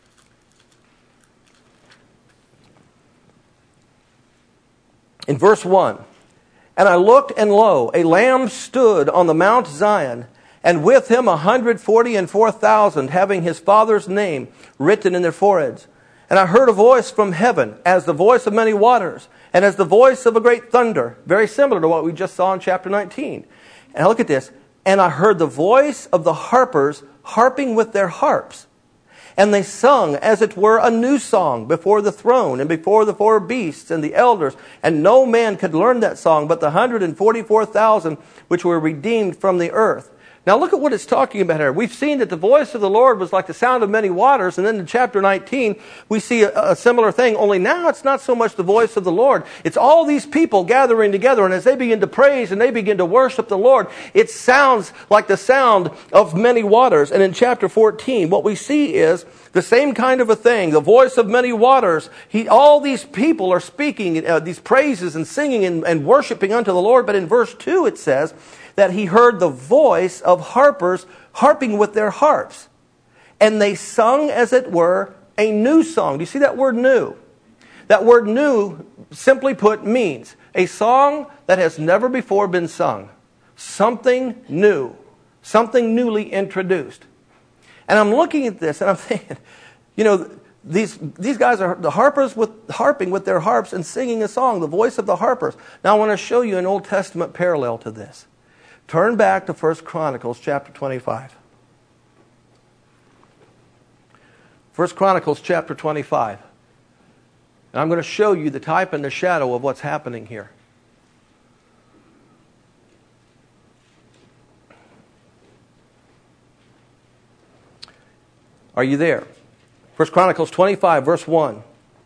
Speaker 1: In verse one, And I looked, and lo, a lamb stood on the Mount Zion, and with him a hundred forty and four thousand, having his Father's name written in their foreheads. And I heard a voice from heaven, as the voice of many waters, and as the voice of a great thunder, very similar to what we just saw in chapter nineteen. And look at this. And I heard the voice of the harpers harping with their harps. And they sung, as it were, a new song before the throne and before the four beasts and the elders. And no man could learn that song but the hundred and forty-four thousand which were redeemed from the earth. Now look at what it's talking about here. We've seen that the voice of the Lord was like the sound of many waters. And then in chapter nineteen, we see a, a similar thing. Only now it's not so much the voice of the Lord. It's all these people gathering together. And as they begin to praise and they begin to worship the Lord, it sounds like the sound of many waters. And in chapter fourteen, what we see is the same kind of a thing. The voice of many waters. He, all these people are speaking uh, these praises and singing and, and worshiping unto the Lord. But in verse two it says that he heard the voice of harpers harping with their harps. And they sung, as it were, a new song. Do you see that word new? That word new, simply put, means a song that has never before been sung. Something new. Something newly introduced. And I'm looking at this and I'm thinking, you know, these these guys are the harpers with harping with their harps and singing a song, the voice of the harpers. Now I want to show you an Old Testament parallel to this. Turn back to First Chronicles chapter twenty-five. First Chronicles chapter twenty-five. And I'm going to show you the type and the shadow of what's happening here. Are you there? First Chronicles twenty-five, verse one.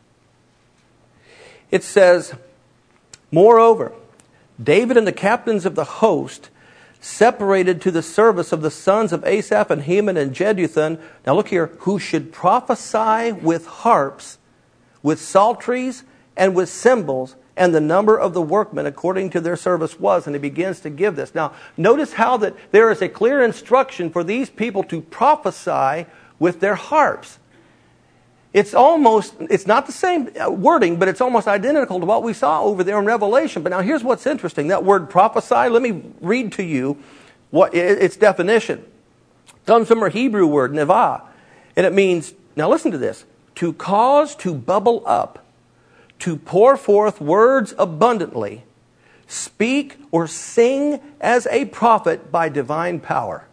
Speaker 1: It says, Moreover, David and the captains of the host separated to the service of the sons of Asaph and Heman and Jeduthun. Now look here, who should prophesy with harps, with psalteries, and with cymbals, and the number of the workmen according to their service was. And he begins to give this. Now, notice how that there is a clear instruction for these people to prophesy with their harps. It's almost, it's not the same wording, but it's almost identical to what we saw over there in Revelation. But now here's what's interesting. That word prophesy, let me read to you what its definition. It comes from a Hebrew word, nevah. And it means, now listen to this, to cause to bubble up, to pour forth words abundantly, speak or sing as a prophet by divine power.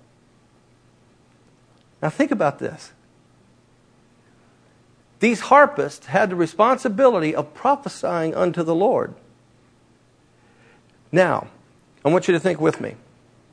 Speaker 1: Now think about this. These harpists had the responsibility of prophesying unto the Lord. Now, I want you to think with me.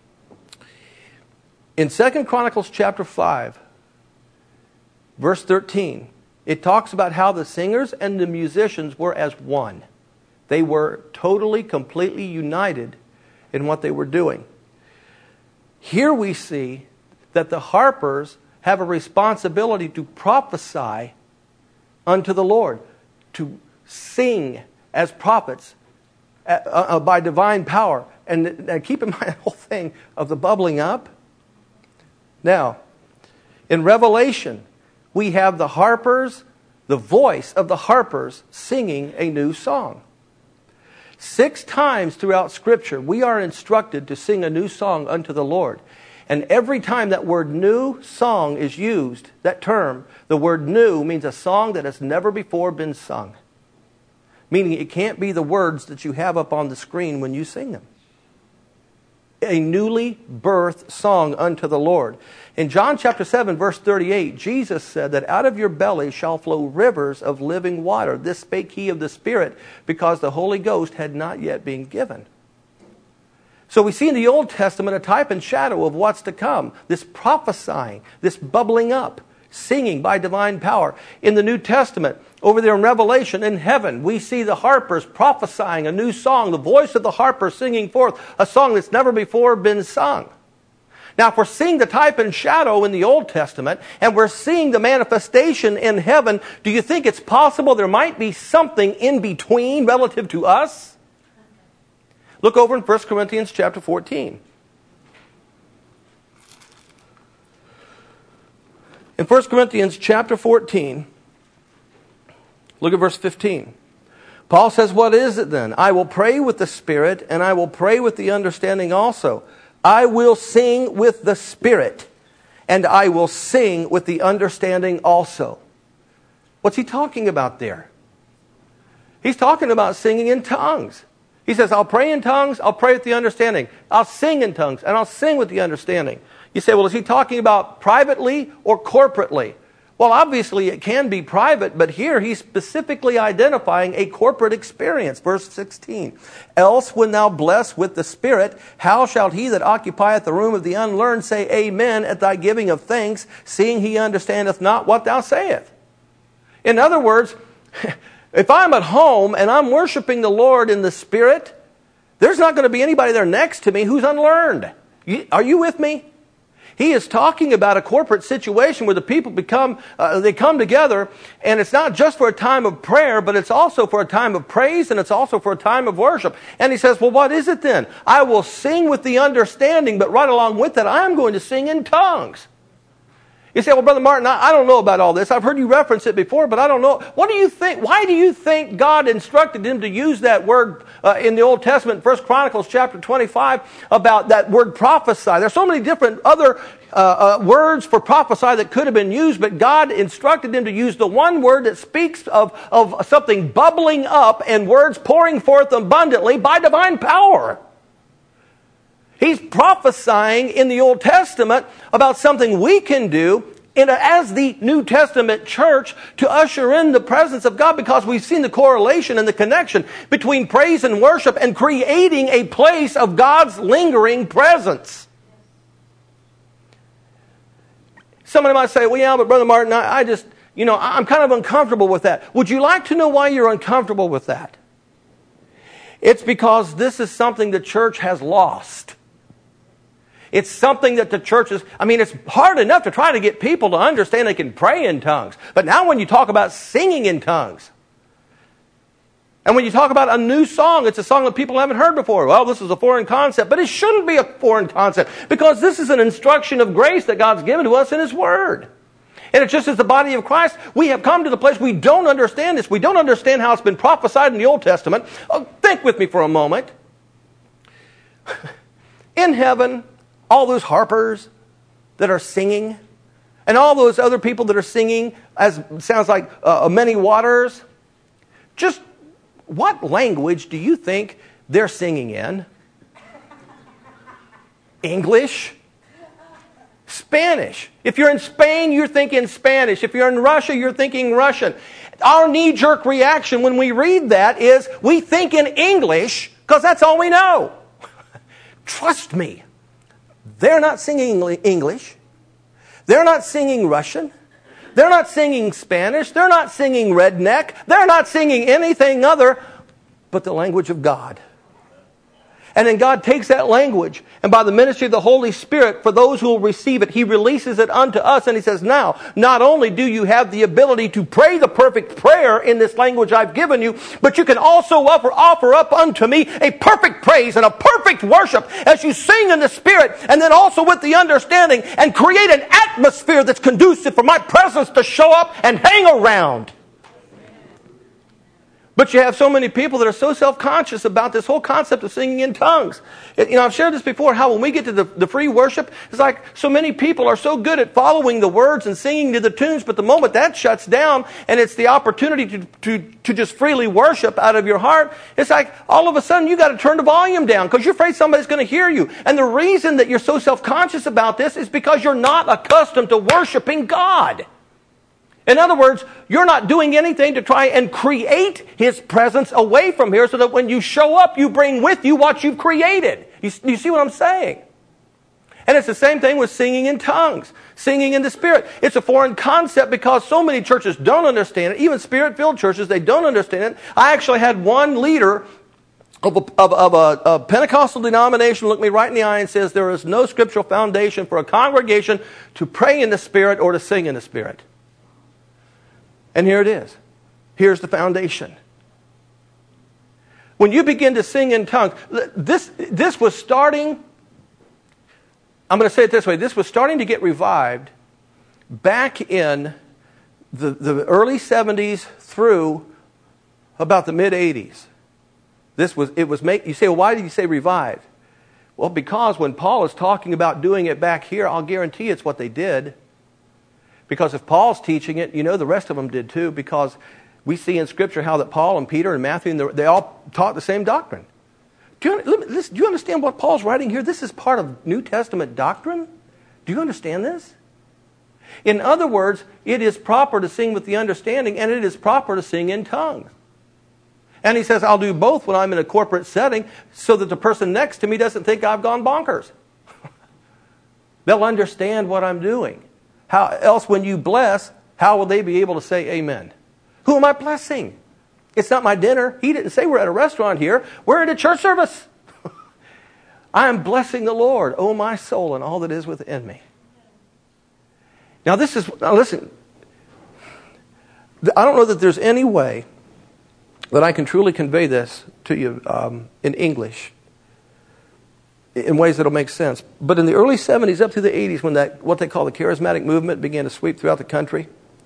Speaker 1: In Second Chronicles chapter five, verse thirteen, it talks about how the singers and the musicians were as one. They were totally, completely united in what they were doing. Here we see that the harpers have a responsibility to prophesy unto the Lord, to sing as prophets uh, uh, by divine power. And uh, keep in mind the whole thing of the bubbling up. Now, in Revelation, we have the harpers, the voice of the harpers singing a new song. Six times throughout Scripture, we are instructed to sing a new song unto the Lord. And every time that word new song is used, that term, the word new means a song that has never before been sung. Meaning it can't be the words that you have up on the screen when you sing them. a newly birthed song unto the Lord. In John chapter seven, verse thirty-eight, Jesus said that out of your belly shall flow rivers of living water. This spake he of the Spirit, because the Holy Ghost had not yet been given. So we see in the Old Testament a type and shadow of what's to come. This prophesying, this bubbling up, singing by divine power. In the New Testament, over there in Revelation, in heaven, we see the harpers prophesying a new song, the voice of the harper singing forth a song that's never before been sung. Now, if we're seeing the type and shadow in the Old Testament, and we're seeing the manifestation in heaven, do you think it's possible there might be something in between relative to us? Look over in First Corinthians chapter fourteen. In First Corinthians chapter fourteen, look at verse fifteen. Paul says, what is it then? I will pray with the Spirit, and I will pray with the understanding also. I will sing with the Spirit, and I will sing with the understanding also. What's he talking about there? He's talking about singing in tongues. He says, I'll pray in tongues, I'll pray with the understanding. I'll sing in tongues, and I'll sing with the understanding. You say, well, is he talking about privately or corporately? Well, obviously it can be private, but here he's specifically identifying a corporate experience. Verse sixteen, else when thou bless with the Spirit, how shall he that occupieth the room of the unlearned say amen at thy giving of thanks, seeing he understandeth not what thou sayest? In other words, if I'm at home and I'm worshiping the Lord in the Spirit, there's not going to be anybody there next to me who's unlearned. Are you with me? He is talking about a corporate situation where the people become, uh, they come together, and it's not just for a time of prayer, but it's also for a time of praise, and it's also for a time of worship. And he says, well, what is it then? I will sing with the understanding, but right along with that, I'm going to sing in tongues. You say, well, Brother Martin, I don't know about all this. I've heard you reference it before, but I don't know. What do you think? Why do you think God instructed him to use that word uh, in the Old Testament, First Chronicles chapter twenty-five, about that word prophesy? There's so many different other uh, uh, words for prophesy that could have been used, but God instructed him to use the one word that speaks of, of something bubbling up and words pouring forth abundantly by divine power. He's prophesying in the Old Testament about something we can do in a, as the New Testament church to usher in the presence of God, because we've seen the correlation and the connection between praise and worship and creating a place of God's lingering presence. Somebody might say, well, yeah, but Brother Martin, I, I just, you know, I'm kind of uncomfortable with that. Would you like to know why you're uncomfortable with that? It's because this is something the church has lost. It's something that the church is, I mean, it's hard enough to try to get people to understand they can pray in tongues. But now when you talk about singing in tongues, and when you talk about a new song, it's a song that people haven't heard before. Well, this is a foreign concept, but it shouldn't be a foreign concept, because this is an instruction of grace that God's given to us in His Word. And it's just as the body of Christ, we have come to the place we don't understand this. We don't understand how it's been prophesied in the Old Testament. Oh, think with me for a moment. In heaven, all those harpers that are singing, and all those other people that are singing, as sounds like uh, many waters, just what language do you think they're singing in? English? Spanish. If you're in Spain, you're thinking Spanish. If you're in Russia, you're thinking Russian. Our knee-jerk reaction when we read that is we think in English because that's all we know. Trust me. They're not singing English. They're not singing Russian. They're not singing Spanish. They're not singing redneck. They're not singing anything other but the language of God. And then God takes that language, and by the ministry of the Holy Spirit, for those who will receive it, He releases it unto us, and He says, now, not only do you have the ability to pray the perfect prayer in this language I've given you, but you can also offer, offer up unto me a perfect praise and a perfect worship as you sing in the Spirit, and then also with the understanding, and create an atmosphere that's conducive for my presence to show up and hang around. But you have so many people that are so self-conscious about this whole concept of singing in tongues. You know, I've shared this before, how when we get to the, the free worship, it's like so many people are so good at following the words and singing to the tunes, but the moment that shuts down and it's the opportunity to, to, to just freely worship out of your heart, it's like all of a sudden you got to turn the volume down because you're afraid somebody's going to hear you. And the reason that you're so self-conscious about this is because you're not accustomed to worshiping God. In other words, you're not doing anything to try and create His presence away from here so that when you show up, you bring with you what you've created. You, you see what I'm saying? And it's the same thing with singing in tongues, singing in the Spirit. It's a foreign concept because so many churches don't understand it. Even Spirit-filled churches, they don't understand it. I actually had one leader of a, of, of a, a Pentecostal denomination look me right in the eye and says, there is no scriptural foundation for a congregation to pray in the Spirit or to sing in the Spirit. And here it is. Here's the foundation. When you begin to sing in tongues, this, this was starting, I'm going to say it this way, this was starting to get revived back in the, the early seventies through about the mid-eighties. This was, it was make, you say, well, why did you say revived? Well, because when Paul is talking about doing it back here, I'll guarantee it's what they did. Because if Paul's teaching it, you know the rest of them did too, because we see in Scripture how that Paul and Peter and Matthew, and they all taught the same doctrine. Do you, listen, do you understand what Paul's writing here? This is part of New Testament doctrine. Do you understand this? In other words, it is proper to sing with the understanding, and it is proper to sing in tongues. And he says, I'll do both when I'm in a corporate setting so that the person next to me doesn't think I've gone bonkers. They'll understand what I'm doing. How else, when you bless, how will they be able to say amen? Who am I blessing? It's not my dinner. He didn't say we're at a restaurant here. We're at a church service. I am blessing the Lord, O my soul, and all that is within me. Now this is, now listen, I don't know that there's any way that I can truly convey this to you um, in English in ways that will make sense. But in the early seventies up through the eighties, when that what they call the charismatic movement began to sweep throughout the country,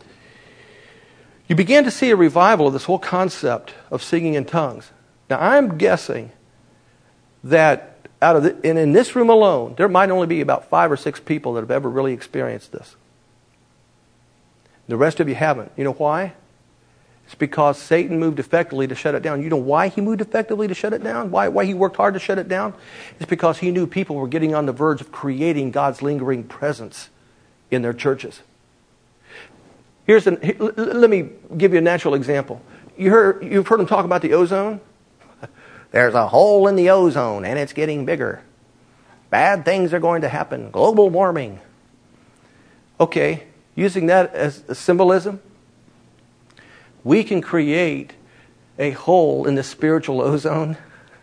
Speaker 1: you began to see a revival of this whole concept of singing in tongues. Now, I'm guessing that out of the, and in this room alone, there might only be about five or six people that have ever really experienced this. The rest of you haven't. You know why? It's because Satan moved effectively to shut it down. You know why he moved effectively to shut it down? Why, why he worked hard to shut it down? It's because he knew people were getting on the verge of creating God's lingering presence in their churches. Here's an, here, let me give you a natural example. You heard, you've heard them talk about the ozone? There's a hole in the ozone and it's getting bigger. Bad things are going to happen. Global warming. Okay, using that as a symbolism, we can create a hole in the spiritual ozone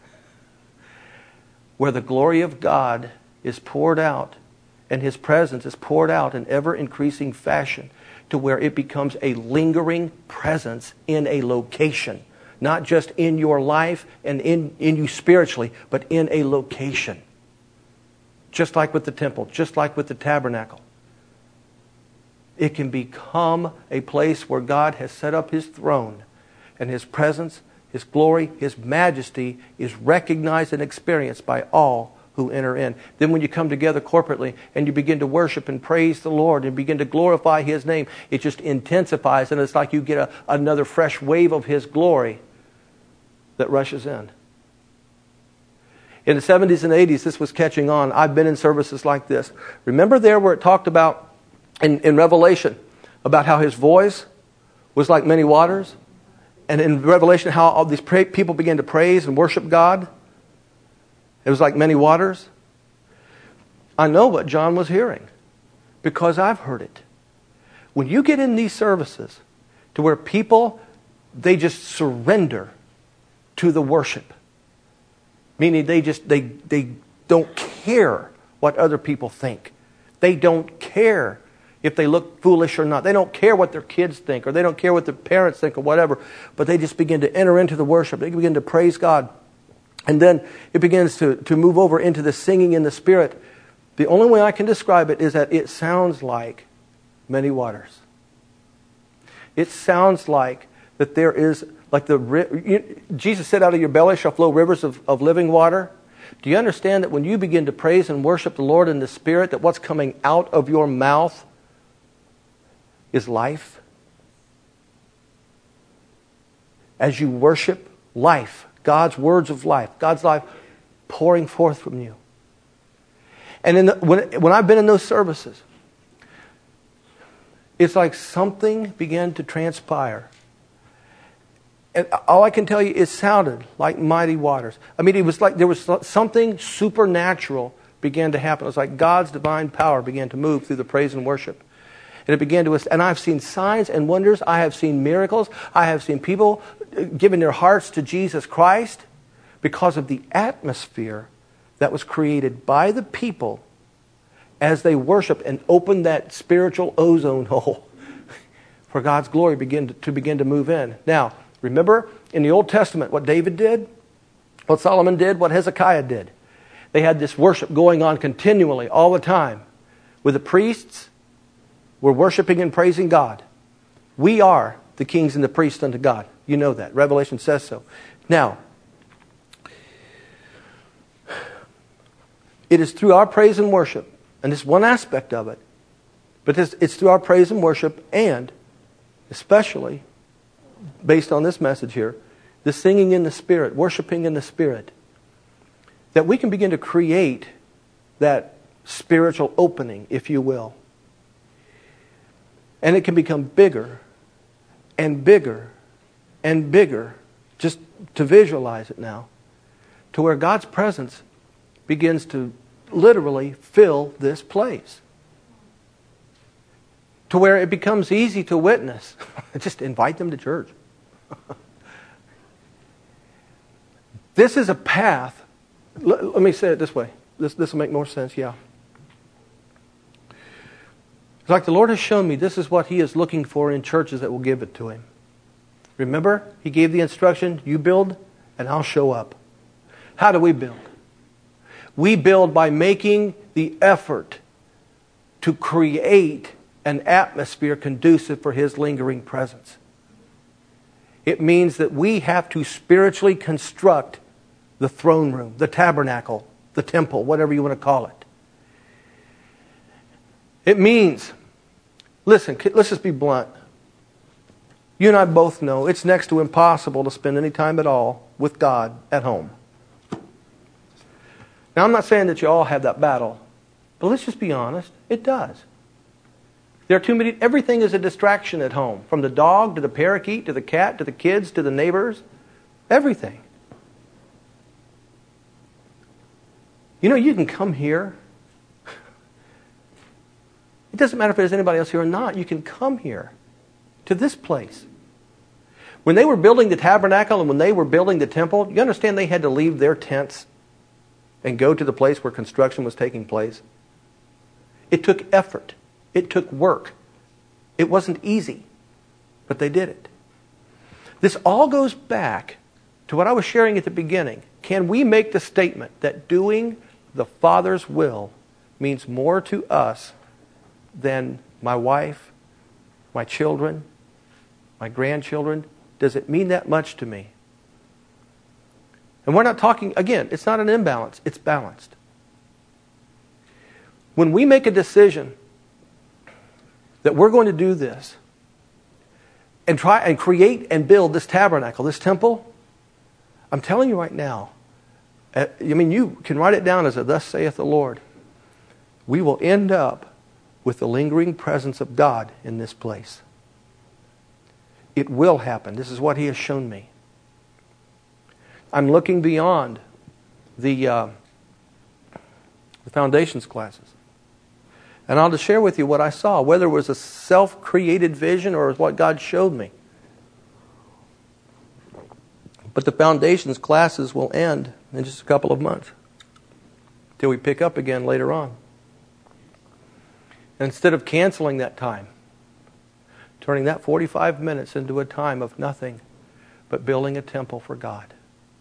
Speaker 1: where the glory of God is poured out and His presence is poured out in ever-increasing fashion to where it becomes a lingering presence in a location. Not just in your life and in, in you spiritually, but in a location. Just like with the temple, just like with the tabernacle. It can become a place where God has set up His throne and His presence, His glory, His majesty is recognized and experienced by all who enter in. Then when you come together corporately and you begin to worship and praise the Lord and begin to glorify His name, it just intensifies and it's like you get a, another fresh wave of His glory that rushes in. In the seventies and eighties, this was catching on. I've been in services like this. Remember there where it talked about In, in Revelation, about how His voice was like many waters? And in Revelation, how all these pra- people began to praise and worship God? It was like many waters. I know what John was hearing because I've heard it. When you get in these services to where people, they just surrender to the worship, meaning they just, they, they don't care what other people think. They don't care if they look foolish or not. They don't care what their kids think or they don't care what their parents think or whatever. But they just begin to enter into the worship. They begin to praise God. And then it begins to, to move over into the singing in the Spirit. The only way I can describe it is that it sounds like many waters. It sounds like that there is like the you, Jesus said, out of your belly shall flow rivers of, of living water. Do you understand that when you begin to praise and worship the Lord in the Spirit, that what's coming out of your mouth is life? As you worship, life, God's words of life, God's life pouring forth from you. And in the, when, when I've been in those services, it's like something began to transpire. And all I can tell you, it sounded like mighty waters. I mean, it was like there was something supernatural began to happen. It was like God's divine power began to move through the praise and worship. And it began to, and I've seen signs and wonders. I have seen miracles. I have seen people giving their hearts to Jesus Christ because of the atmosphere that was created by the people as they worship and open that spiritual ozone hole for God's glory begin to, to begin to move in. Now, remember in the Old Testament what David did, what Solomon did, what Hezekiah did. They had this worship going on continually all the time. With the priests, we're worshiping and praising God. We are the kings and the priests unto God. You know that. Revelation says so. Now, it is through our praise and worship, and this is one aspect of it, but it's, it's through our praise and worship, and especially, based on this message here, the singing in the Spirit, worshiping in the Spirit, that we can begin to create that spiritual opening, if you will. And it can become bigger and bigger and bigger, just to visualize it now, to where God's presence begins to literally fill this place. To where it becomes easy to witness. Just invite them to church. This is a path. Let, let me say it this way. This, this will make more sense, yeah. It's like the Lord has shown me this is what He is looking for in churches that will give it to Him. Remember, He gave the instruction, you build and I'll show up. How do we build? We build by making the effort to create an atmosphere conducive for His lingering presence. It means that we have to spiritually construct the throne room, the tabernacle, the temple, whatever you want to call it. It means, listen, let's just be blunt. You and I both know it's next to impossible to spend any time at all with God at home. Now, I'm not saying that you all have that battle, but let's just be honest, it does. There are too many, everything is a distraction at home. From the dog to the parakeet to the cat to the kids to the neighbors. Everything. You know, you can come here. It doesn't matter if there's anybody else here or not. You can come here to this place. When they were building the tabernacle and when they were building the temple, you understand they had to leave their tents and go to the place where construction was taking place? It took effort. It took work. It wasn't easy, but they did it. This all goes back to what I was sharing at the beginning. Can we make the statement that doing the Father's will means more to us than my wife, my children, my grandchildren? Does it mean that much to me? And we're not talking, again, it's not an imbalance, it's balanced. When we make a decision that we're going to do this and try and create and build this tabernacle, this temple, I'm telling you right now, I mean, you can write it down as a thus saith the Lord. We will end up with the lingering presence of God in this place. It will happen. This is what He has shown me. I'm looking beyond the, uh, the foundations classes. And I'll just share with you what I saw, whether it was a self-created vision or what God showed me. But the foundations classes will end in just a couple of months till we pick up again later on. And instead of canceling that time, turning that forty-five minutes into a time of nothing but building a temple for God.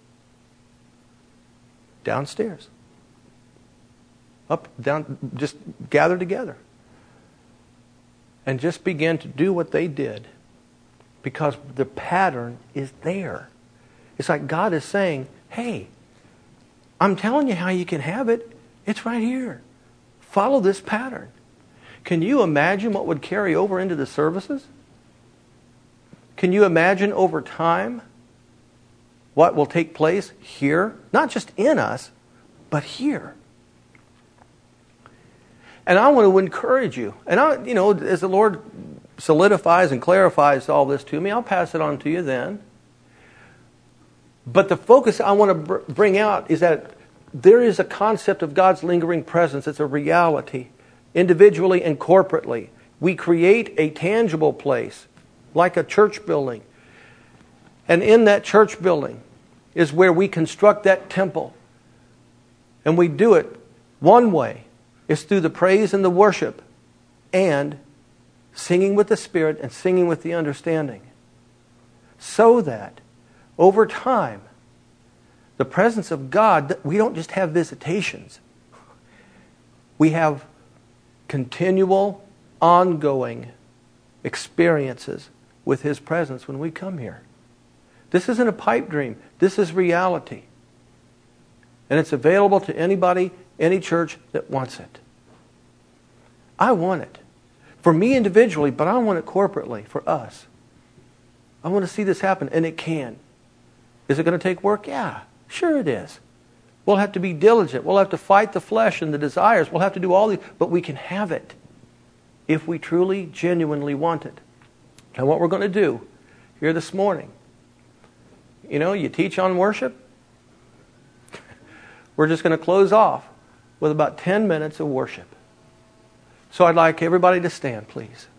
Speaker 1: Downstairs. Up, down, just gather together. And just begin to do what they did. Because the pattern is there. It's like God is saying, hey, I'm telling you how you can have it. It's right here. Follow this pattern. Can you imagine what would carry over into the services? Can you imagine over time what will take place here? Not just in us, but here. And I want to encourage you. And I, you know, as the Lord solidifies and clarifies all this to me, I'll pass it on to you then. But the focus I want to br- bring out is that there is a concept of God's lingering presence. It's a reality, individually and corporately. We create a tangible place, like a church building. And in that church building is where we construct that temple. And we do it one way. It's through the praise and the worship and singing with the Spirit and singing with the understanding. So that over time, the presence of God, we don't just have visitations. We have continual, ongoing experiences with His presence when we come here. This isn't a pipe dream. This is reality. And it's available to anybody, any church that wants it. I want it. For me individually, but I want it corporately, for us. I want to see this happen, and it can. Is it going to take work? Yeah, sure it is. We'll have to be diligent. We'll have to fight the flesh and the desires. We'll have to do all these, but we can have it if we truly, genuinely want it. And what we're going to do here this morning, you know, you teach on worship. We're just going to close off with about ten minutes of worship. So I'd like everybody to stand, please.